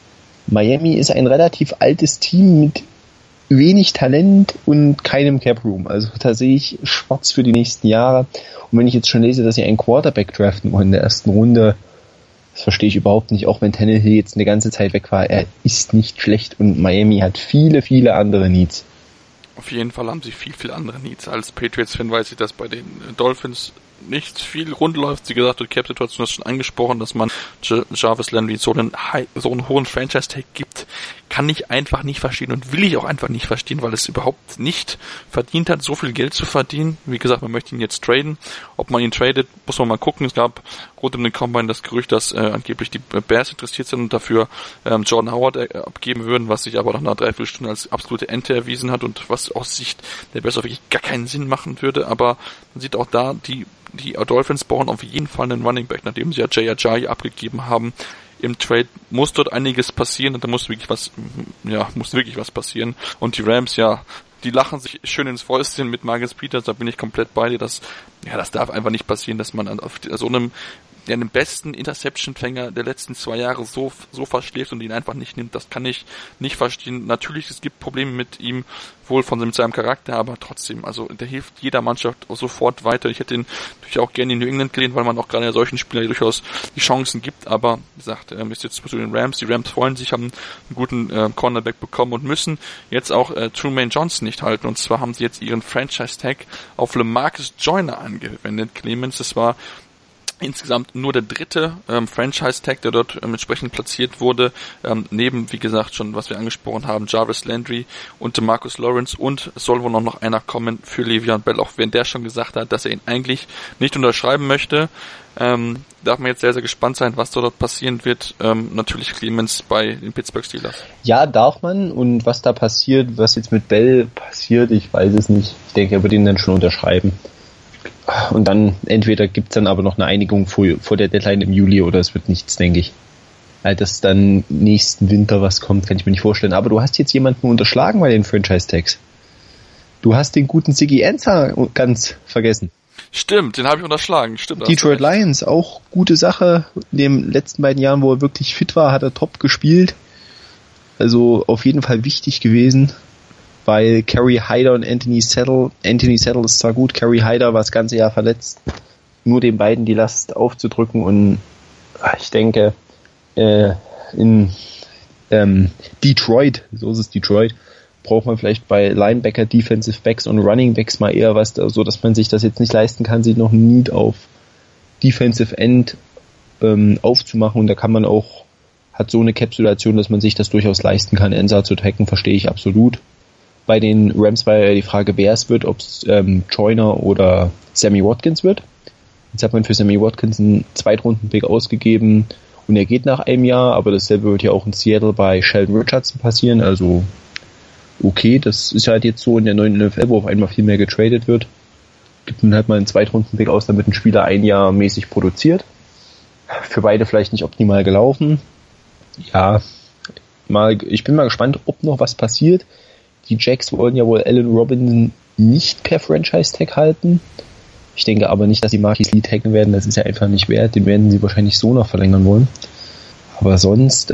Miami ist ein relativ altes Team mit wenig Talent und keinem Cap Room. Also da sehe ich schwarz für die nächsten Jahre. Und wenn ich jetzt schon lese, dass sie einen Quarterback draften wollen in der ersten Runde, das verstehe ich überhaupt nicht, auch wenn Tannehill jetzt eine ganze Zeit weg war. Er ist nicht schlecht und Miami hat viele, viele andere Needs. Auf jeden Fall haben sie viel, viel andere Needs. Als Patriots-Fan weiß ich, dass bei den Dolphins nicht viel rund läuft. Wie gesagt, die Cap-Situation ist schon angesprochen, dass man Jarvis Landry so einen hohen Franchise-Tag gibt, kann ich einfach nicht verstehen und will ich auch einfach nicht verstehen, weil es überhaupt nicht verdient hat, so viel Geld zu verdienen. Wie gesagt, man möchte ihn jetzt traden. Ob man ihn tradet, muss man mal gucken. Es gab rund um den Combine das Gerücht, dass angeblich die Bears interessiert sind und dafür Jordan Howard abgeben würden, was sich aber nach einer Dreiviertelstunde als absolute Ente erwiesen hat und was aus Sicht der Bears wirklich gar keinen Sinn machen würde. Aber man sieht auch da, die Dolphins brauchen auf jeden Fall einen Running Back, nachdem sie ja Jay Ajayi abgegeben haben. Im Trade muss dort einiges passieren und da muss wirklich was passieren. Und die Rams, die lachen sich schön ins Fäustchen mit Marcus Peters, da bin ich komplett bei dir. Das darf einfach nicht passieren, dass man auf so einem den besten Interception-Fänger der letzten 2 Jahre so verschläft und ihn einfach nicht nimmt. Das kann ich nicht verstehen. Natürlich, es gibt Probleme mit ihm, wohl mit seinem Charakter, aber trotzdem, also der hilft jeder Mannschaft sofort weiter. Ich hätte ihn natürlich auch gerne in New England gelehnt, weil man auch gerade solchen Spielern durchaus die Chancen gibt, aber wie gesagt, ist jetzt zu den Rams. Die Rams freuen sich, haben einen guten Cornerback bekommen und müssen jetzt auch Tremaine Johnson nicht halten. Und zwar haben sie jetzt ihren Franchise-Tag auf LaMarcus Joyner angewendet. Clemens, das war insgesamt nur der dritte Franchise-Tag, der dort entsprechend platziert wurde, neben, wie gesagt, schon, was wir angesprochen haben, Jarvis Landry und Marcus Lawrence, und es soll wohl noch einer kommen für Le'Veon Bell, auch wenn der schon gesagt hat, dass er ihn eigentlich nicht unterschreiben möchte. Darf man jetzt sehr, sehr gespannt sein, was dort passieren wird. Natürlich Clemens bei den Pittsburgh Steelers. Ja, darf man, und was da passiert, was jetzt mit Bell passiert, ich weiß es nicht. Ich denke, er wird ihn dann schon unterschreiben. Und dann entweder gibt's dann aber noch eine Einigung vor der Deadline im Juli oder es wird nichts, denke ich. Weil das dann nächsten Winter was kommt, kann ich mir nicht vorstellen. Aber du hast jetzt jemanden unterschlagen bei den Franchise-Tags. Du hast den guten Ziggy Ansah ganz vergessen. Stimmt, den habe ich unterschlagen. Stimmt. Detroit Lions, auch gute Sache. In den letzten beiden Jahren, wo er wirklich fit war, hat er top gespielt. Also auf jeden Fall wichtig gewesen. Weil Kerry Hyder und Anthony Settle ist zwar gut, Kerry Hyder war das ganze Jahr verletzt, nur den beiden die Last aufzudrücken, und ich denke, in Detroit, so ist es Detroit, braucht man vielleicht bei Linebacker, Defensive Backs und Running Backs mal eher was, so dass man sich das jetzt nicht leisten kann, sich noch ein Need auf Defensive End aufzumachen und da kann man auch, hat so eine Cap-Situation, dass man sich das durchaus leisten kann, Ensah zu tacken, verstehe ich absolut. Bei den Rams war ja die Frage, wer es wird, ob es Joyner oder Sammy Watkins wird. Jetzt hat man für Sammy Watkins einen Zweitrunden-Pick ausgegeben und er geht nach einem Jahr, aber dasselbe wird ja auch in Seattle bei Sheldon Richardson passieren, also okay, das ist halt jetzt so in der neuen NFL, wo auf einmal viel mehr getradet wird. Gibt man halt mal einen Zweitrunden-Pick aus, damit ein Spieler ein Jahr mäßig produziert. Für beide vielleicht nicht optimal gelaufen. Ja, ich bin mal gespannt, ob noch was passiert. Die Jacks wollen ja wohl Allen Robinson nicht per Franchise-Tag halten. Ich denke aber nicht, dass sie Marquise Lee taggen werden. Das ist ja einfach nicht wert. Den werden sie wahrscheinlich so noch verlängern wollen. Aber sonst,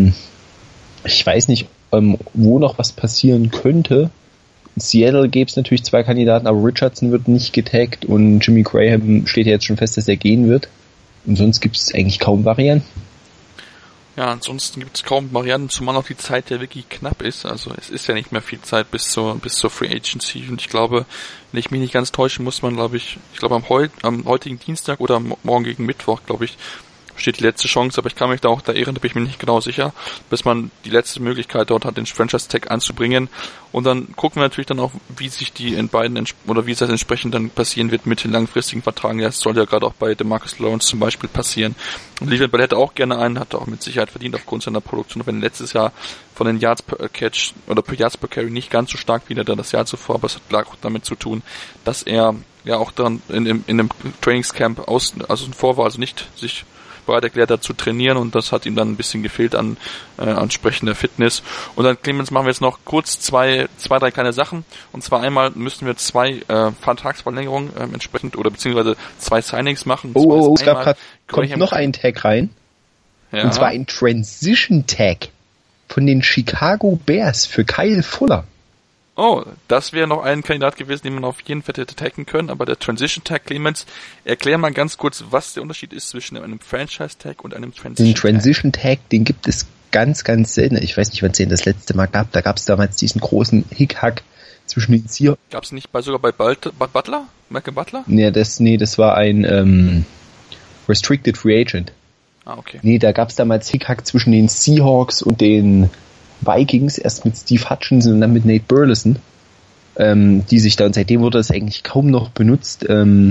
ich weiß nicht, wo noch was passieren könnte. In Seattle gäbe es natürlich 2 Kandidaten, aber Richardson wird nicht getaggt und Jimmy Graham steht ja jetzt schon fest, dass er gehen wird. Und sonst gibt es eigentlich kaum Varianten. Ja, ansonsten gibt es kaum Varianten, zumal auch die Zeit ja wirklich knapp ist. Also es ist ja nicht mehr viel Zeit bis zur Free Agency. Und ich glaube, wenn ich mich nicht ganz täusche, muss man, glaube ich am heutigen Dienstag oder morgen gegen Mittwoch, glaube ich, steht die letzte Chance, aber ich kann mich da auch irren, da bin ich mir nicht genau sicher, bis man die letzte Möglichkeit dort hat, den Franchise-Tag anzubringen. Und dann gucken wir natürlich dann auch, wie sich die in beiden, oder wie es das entsprechend dann passieren wird mit den langfristigen Vertragen. Das soll ja gerade auch bei DeMarcus Lawrence zum Beispiel passieren. Und Le'Veon Bell hätte auch gerne einen, hat auch mit Sicherheit verdient aufgrund seiner Produktion, wenn letztes Jahr von den Yards per Catch oder per Yards per Carry nicht ganz so stark wie das Jahr zuvor, aber es hat auch damit zu tun, dass er ja auch dann in einem Trainingscamp also vor war, also nicht sich bereit erklärt hat zu trainieren und das hat ihm dann ein bisschen gefehlt an entsprechender Fitness. Und dann, Clemens, machen wir jetzt noch kurz zwei, drei kleine Sachen. Und zwar einmal müssen wir 2 Vertragsverlängerungen entsprechend oder beziehungsweise 2 Signings machen. Es kommt noch ein Tag rein. Ja. Und zwar ein Transition Tag von den Chicago Bears für Kyle Fuller. Oh, das wäre noch ein Kandidat gewesen, den man auf jeden Fall hätte taggen können, aber der Transition Tag, Clemens, erklär mal ganz kurz, was der Unterschied ist zwischen einem Franchise Tag und einem Transition Tag. Den Transition Tag, den gibt es ganz, ganz selten. Ich weiß nicht, wann es den das letzte Mal gab. Da gab es damals diesen großen Hickhack zwischen den Seahawks. Gab es nicht sogar bei Butler? Malcolm Butler? Nee, das war ein Restricted Free Agent. Ah, okay. Nee, da gab es damals Hickhack zwischen den Seahawks und den Vikings, erst mit Steve Hutchinson und dann mit Nate Burleson, die sich dann, seitdem wurde das eigentlich kaum noch benutzt.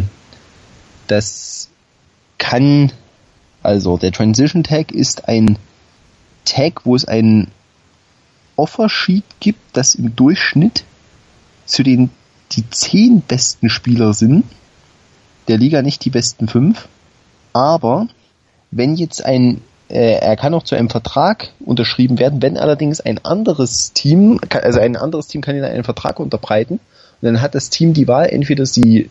Das kann, also der Transition Tag ist ein Tag, wo es ein Offersheet gibt, das im Durchschnitt die 10 besten Spieler sind, der Liga nicht die besten 5, aber wenn jetzt er kann auch zu einem Vertrag unterschrieben werden, wenn allerdings ein anderes Team kann ihn einen Vertrag unterbreiten und dann hat das Team die Wahl, entweder sie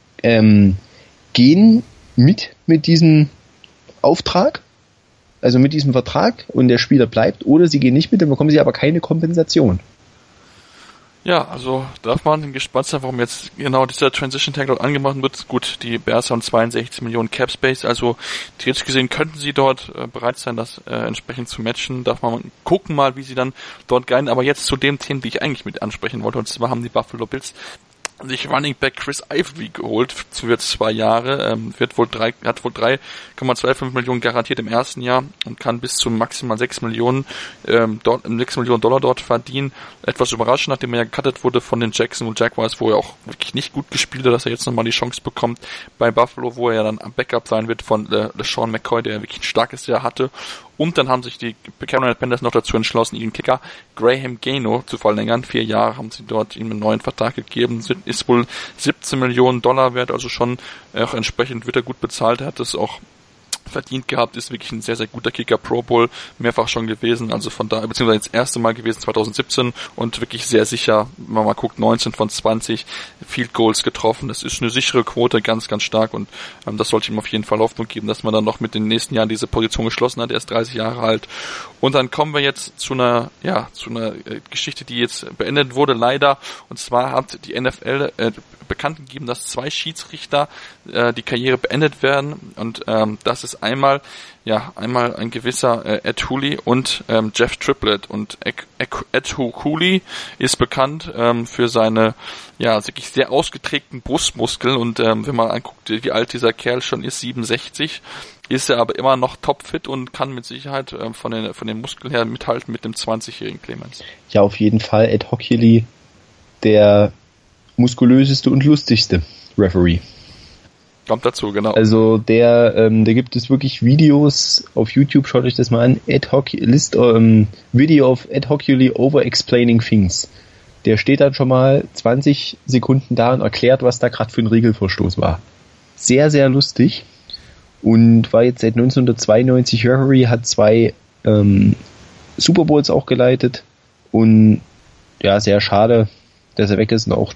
gehen mit diesem Auftrag, also mit diesem Vertrag und der Spieler bleibt, oder sie gehen nicht mit, dann bekommen sie aber keine Kompensation. Ja, also darf man gespannt sein, warum jetzt genau dieser Transition Tag dort angemacht wird. Gut, die Bears haben 62 Millionen Cap Space, also theoretisch gesehen könnten sie dort bereit sein, das entsprechend zu matchen. Darf man gucken mal, wie sie dann dort gehen. Aber jetzt zu dem Thema, die ich eigentlich mit ansprechen wollte, und zwar haben die Buffalo Bills sich Running Back Chris Ivory geholt für jetzt 2 Jahre, hat wohl 3,25 Millionen garantiert im ersten Jahr und kann bis zu maximal 6 Millionen Dollar dort verdienen. Etwas überraschend, nachdem er ja gecuttet wurde von den Jacksonville Jaguars, wo er auch wirklich nicht gut gespielt hat, dass er jetzt nochmal die Chance bekommt bei Buffalo, wo er ja dann am Backup sein wird von LeSean McCoy, der wirklich ein starkes Jahr hatte. Und dann haben sich die Carolina Panthers noch dazu entschlossen, ihren Kicker Graham Gano zu verlängern. 4 Jahre haben sie dort ihm einen neuen Vertrag gegeben. Ist wohl 17 Millionen Dollar wert, also schon auch entsprechend wird er gut bezahlt. Er hat das auch verdient gehabt, ist wirklich ein sehr, sehr guter Kicker, Pro Bowl, mehrfach schon gewesen, also von da, beziehungsweise das erste Mal gewesen 2017 und wirklich sehr sicher, wenn man mal guckt, 19 von 20 Field Goals getroffen, das ist eine sichere Quote, ganz, ganz stark und das sollte ihm auf jeden Fall Hoffnung geben, dass man dann noch mit den nächsten Jahren diese Position geschlossen hat, er ist 30 Jahre alt und dann kommen wir jetzt zu einer Geschichte, die jetzt beendet wurde, leider, und zwar hat die NFL bekannt gegeben, dass 2 Schiedsrichter die Karriere beendet werden und das ist einmal ein gewisser Ed Hooley und Jeff Triplett. Und Ed Hooley ist bekannt für seine wirklich sehr ausgeprägten Brustmuskeln und wenn man anguckt, wie alt dieser Kerl schon ist, 67, ist er aber immer noch topfit und kann mit Sicherheit von den Muskeln her mithalten mit dem 20-jährigen Clemens. Ja, auf jeden Fall Ed Hochuli, der muskulöseste und lustigste Referee. Kommt dazu, genau. Also da gibt es wirklich Videos auf YouTube, schaut euch das mal an, Video of Ed Hochuli over explaining things. Der steht dann schon mal 20 Sekunden da und erklärt, was da gerade für ein Regelverstoß war. Sehr, sehr lustig. Und war jetzt seit 1992 Referee, hat 2 Super Bowls auch geleitet. Und ja, sehr schade, dass er weg ist. Und auch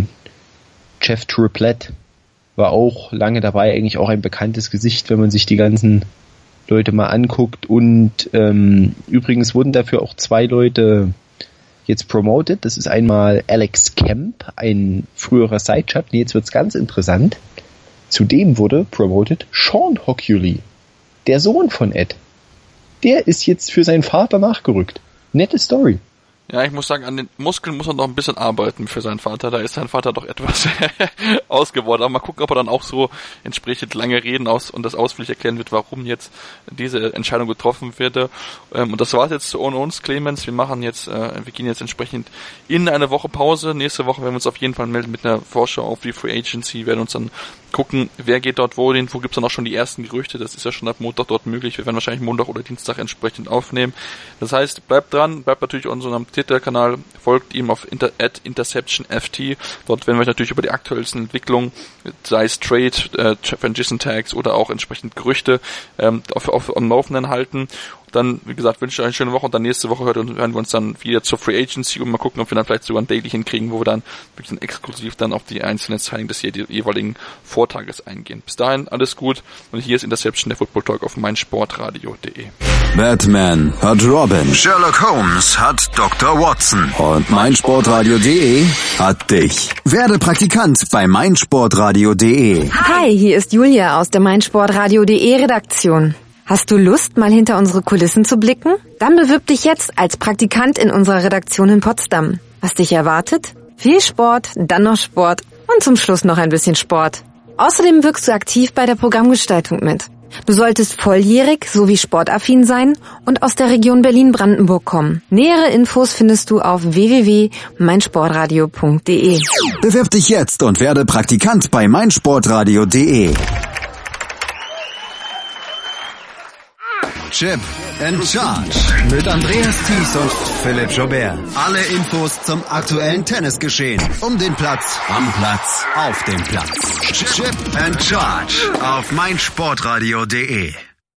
Jeff Triplett war auch lange dabei, eigentlich auch ein bekanntes Gesicht, wenn man sich die ganzen Leute mal anguckt. Und übrigens wurden dafür auch 2 Leute jetzt promoted. Das ist einmal Alex Kemp, ein früherer Sideshot. Jetzt wird's ganz interessant. Zudem wurde promoted Sean Hochuli, der Sohn von Ed. Der ist jetzt für seinen Vater nachgerückt. Nette Story. Ja, ich muss sagen, an den Muskeln muss er noch ein bisschen arbeiten für seinen Vater. Da ist sein Vater doch etwas ausgeworden. Aber mal gucken, ob er dann auch so entsprechend lange reden und das ausführlich erklären wird, warum jetzt diese Entscheidung getroffen wird. Und das war's jetzt ohne uns, Clemens. Wir gehen jetzt entsprechend in eine Woche Pause. Nächste Woche werden wir uns auf jeden Fall melden mit einer Vorschau auf die Free Agency. Wir werden uns dann gucken, wer geht dort wohin, wo gibt's dann auch schon die ersten Gerüchte. Das ist ja schon ab Montag dort möglich. Wir werden wahrscheinlich Montag oder Dienstag entsprechend aufnehmen. Das heißt, bleibt dran, bleibt natürlich unserem Twitter-Kanal, folgt ihm auf @InterceptionFT. Dort werden wir natürlich über die aktuellsten Entwicklungen, sei es Trade, Transition Tags oder auch entsprechend Gerüchte am Laufenden halten. Dann, wie gesagt, wünsche ich euch eine schöne Woche und dann nächste Woche hören wir uns dann wieder zur Free Agency und mal gucken, ob wir dann vielleicht sogar ein Daily hinkriegen, wo wir dann wirklich exklusiv dann auf die einzelnen Signings des jeweiligen Vortages eingehen. Bis dahin, alles gut und hier ist Interception, der Football Talk auf meinsportradio.de. Batman hat Robin, Sherlock Holmes hat Dr. Watson und meinsportradio.de hat dich. Werde Praktikant bei meinsportradio.de. Hi, hier ist Julia aus der meinsportradio.de Redaktion. Hast du Lust, mal hinter unsere Kulissen zu blicken? Dann bewirb dich jetzt als Praktikant in unserer Redaktion in Potsdam. Was dich erwartet? Viel Sport, dann noch Sport und zum Schluss noch ein bisschen Sport. Außerdem wirkst du aktiv bei der Programmgestaltung mit. Du solltest volljährig sowie sportaffin sein und aus der Region Berlin-Brandenburg kommen. Nähere Infos findest du auf www.meinsportradio.de. Bewirb dich jetzt und werde Praktikant bei meinsportradio.de. Chip and Charge mit Andreas Thies und Philipp Joubert. Alle Infos zum aktuellen Tennisgeschehen. Um den Platz, am Platz, auf dem Platz. Chip and Charge auf meinsportradio.de.